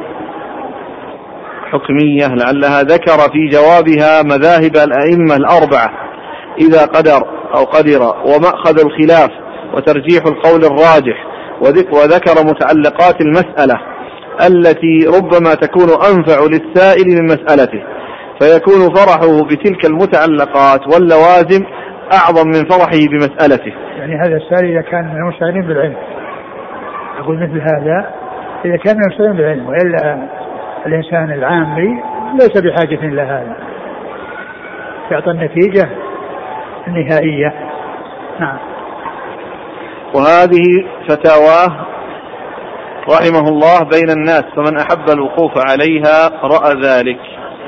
حكمية لعلها ذكر في جوابها مذاهب الأئمة الأربعة إذا قدر ومأخذ الخلاف وترجيح القول الراجح، وذكر متعلقات المسألة التي ربما تكون أنفع للسائل من مسألته، فيكون فرحه بتلك المتعلقات واللوازم أعظم من فرحه بمسألته. يعني هذا السائل إذا كان من المشتغلين بالعلم، أقول مثل هذا إذا كان من المشتغلين بالعلم، وإلا الإنسان العامي ليس بحاجة إلى هذا، يعطي النتيجة النهائية. نعم. وهذه فتاواه رحمه الله بين الناس، فمن أحب الوقوف عليها رأى ذلك.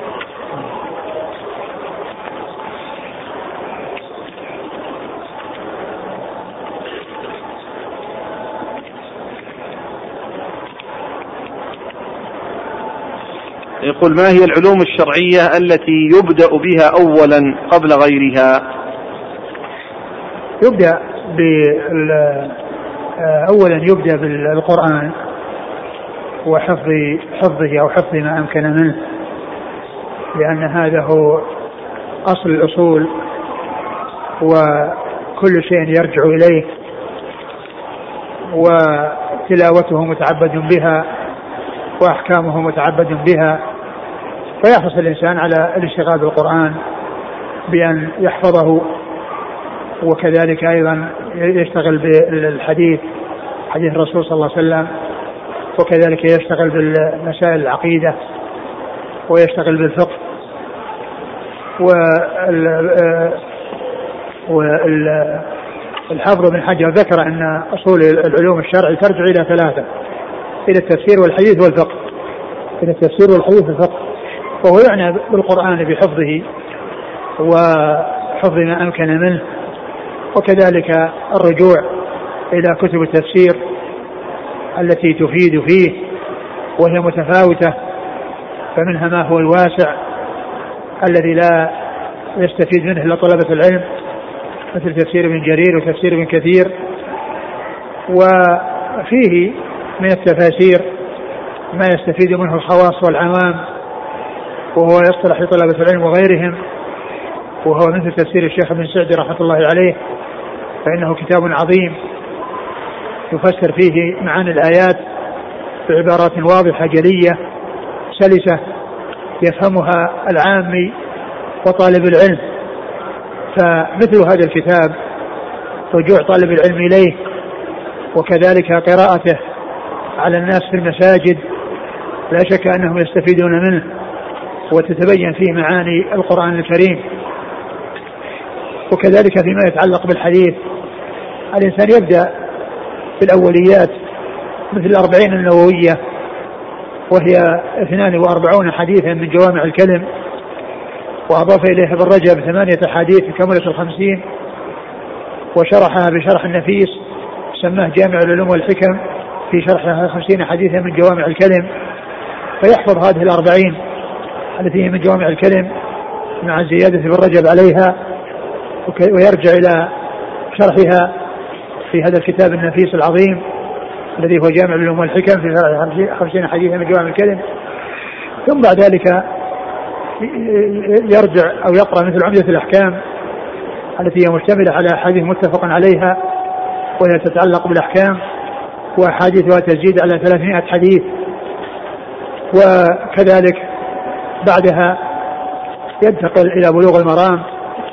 يقول: ما هي العلوم الشرعية التي يبدأ بها أولا قبل غيرها؟ أولا يبدأ بالقرآن وحفظه أو حفظ ما أمكن منه، لأن هذا هو أصل الأصول، وكل شيء يرجع إليه، وتلاوته متعبد بها وأحكامه متعبد بها، فيحرص الإنسان على الاشتغال بالقرآن بأن يحفظه، وكذلك أيضا يشتغل بالحديث، حديث الرسول صلى الله عليه وسلم، وكذلك يشتغل بالمسائل العقيدة، ويشتغل بالفقه. والحافظ بن حجر ذكر أن أصول العلوم الشرعي ترجع إلى ثلاثة: إلى التفسير والحديث والفقه. إلى التفسير والحديث والفقه، وهو يعني بالقرآن بحفظه وحفظ ما أمكن منه، وكذلك الرجوع إلى كتب التفسير التي تفيد فيه وهي متفاوتة، فمنها ما هو الواسع الذي لا يستفيد منه إلا طلبة العلم، مثل تفسير ابن جرير وتفسير ابن كثير. وفيه من التفاسير ما يستفيد منه الخواص والعوام، وهو يصطلح لطلبة العلم وغيرهم، وهو مثل تفسير الشيخ ابن سعدي رحمة الله عليه، فإنه كتاب عظيم يفسر فيه معاني الآيات بعبارات واضحة جلية سلسة يفهمها العامي وطالب العلم. فمثل هذا الكتاب رجوع طالب العلم إليه، وكذلك قراءته على الناس في المساجد، لا شك أنهم يستفيدون منه وتتبين فيه معاني القرآن الكريم. وكذلك فيما يتعلق بالحديث، الإنسان يبدأ بالأوليات مثل 40 النووية، وهي 42 حديثا من جوامع الكلم، وأضاف إليها ابن رجب 8 أحاديث كملة 50، وشرحها بشرح النفيس سماه جامع العلوم والحكم في شرحها 50 حديثا من جوامع الكلم. فيحفظ هذه 40 التي هي من جوامع الكلم مع زيادة ابن رجب عليها، ويرجع إلى شرحها في هذا الكتاب النفيس العظيم الذي هو جامع العلوم والحكم في 50 حديثا من جوامع الكلم. ثم بعد ذلك يرجع أو يقرأ مثل عمدة الأحكام التي هي مشتملة على أحاديث متفق عليها وهي تتعلق بالأحكام، وأحاديثها تزيد على 300 حديث. وكذلك بعدها ينتقل إلى بلوغ المرام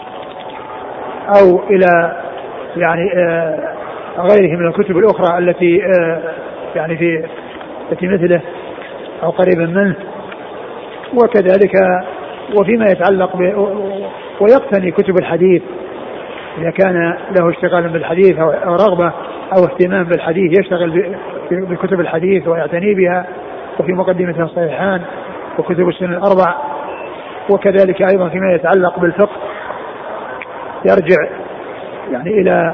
أو إلى يعني غيره من الكتب الأخرى التي يعني في مثله أو قريبا منه. وكذلك وفيما يتعلق ويقتني كتب الحديث إذا كان له اشتغال بالحديث أو رغبة أو اهتمام بالحديث يشتغل بكتب الحديث ويعتني بها، وفي مقدمتها الصحيحان وكتب السنن الأربع. وكذلك أيضا فيما يتعلق بالفقه يرجع يعني إلى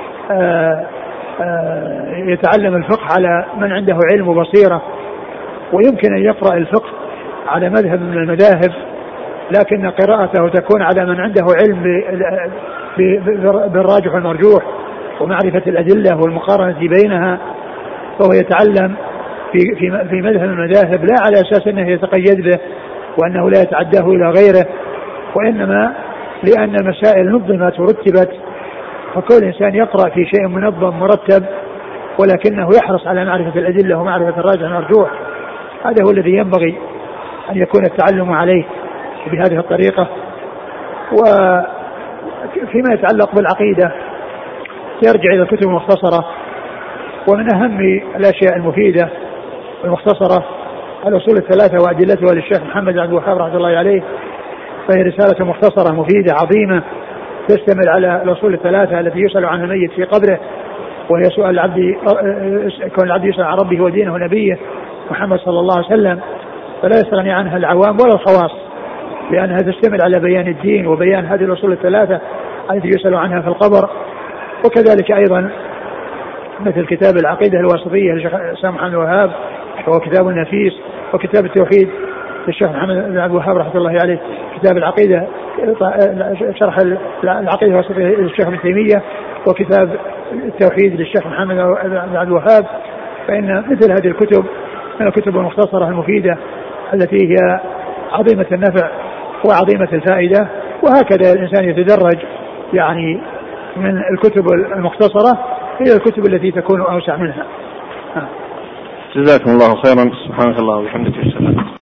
يتعلم الفقه على من عنده علم وبصيرة، ويمكن أن يقرأ الفقه على مذهب من المذاهب، لكن قراءته تكون على من عنده علم بالراجح والمرجوح ومعرفة الأدلة والمقارنة بينها، فهو يتعلم في مذهب المذاهب لا على أساس أنه يتقيد به وأنه لا يتعداه إلى غيره، وإنما لأن المسائل نظمت ورتبت، فكل إنسان يقرأ في شيء منظم مرتب ولكنه يحرص على معرفة الأدلة ومعرفة الراجح والمرجوح. هذا هو الذي ينبغي أن يكون التعلم عليه بهذه الطريقة. وفيما يتعلق بالعقيدة يرجع إلى الكتب المختصرة، ومن أهم الأشياء المفيدة المختصرة الأصول الثلاثة وأدلتها للشيخ محمد عبد الوهاب رحمه الله عليه، فهي رسالة مختصرة مفيدة عظيمة تشتمل على الأصول الثلاثة التي يسأل عنها الميت في قبره، وهي سؤال العبد كون العبد يسأل عن ربه ودينه ونبيه محمد صلى الله عليه وسلم، فلا يستغني عنها العوام ولا الخواص، لأنها تشتمل على بيان الدين وبيان هذه الأصول الثلاثة التي يسأل عنها في القبر. وكذلك أيضا مثل كتاب العقيدة الواسطية للشيخ محمد عبد الوهاب وهو كتاب نفيس، وكتاب التوحيد للشيخ محمد عبد الوهاب رحمه الله عليه، كتاب العقيدة شرح العقيدة الواسطية للشيخ ابن تيمية، وكتاب التوحيد للشيخ محمد عبد الوهاب. فإن مثل هذه الكتب من الكتب المختصرة المفيدة التي هي عظيمة النفع وعظيمة الفائدة، وهكذا الإنسان يتدرج يعني من الكتب المختصرة إلى الكتب التي تكون أوسع منها. جزاكم الله خيرا. سبحانك الله وبحمدك.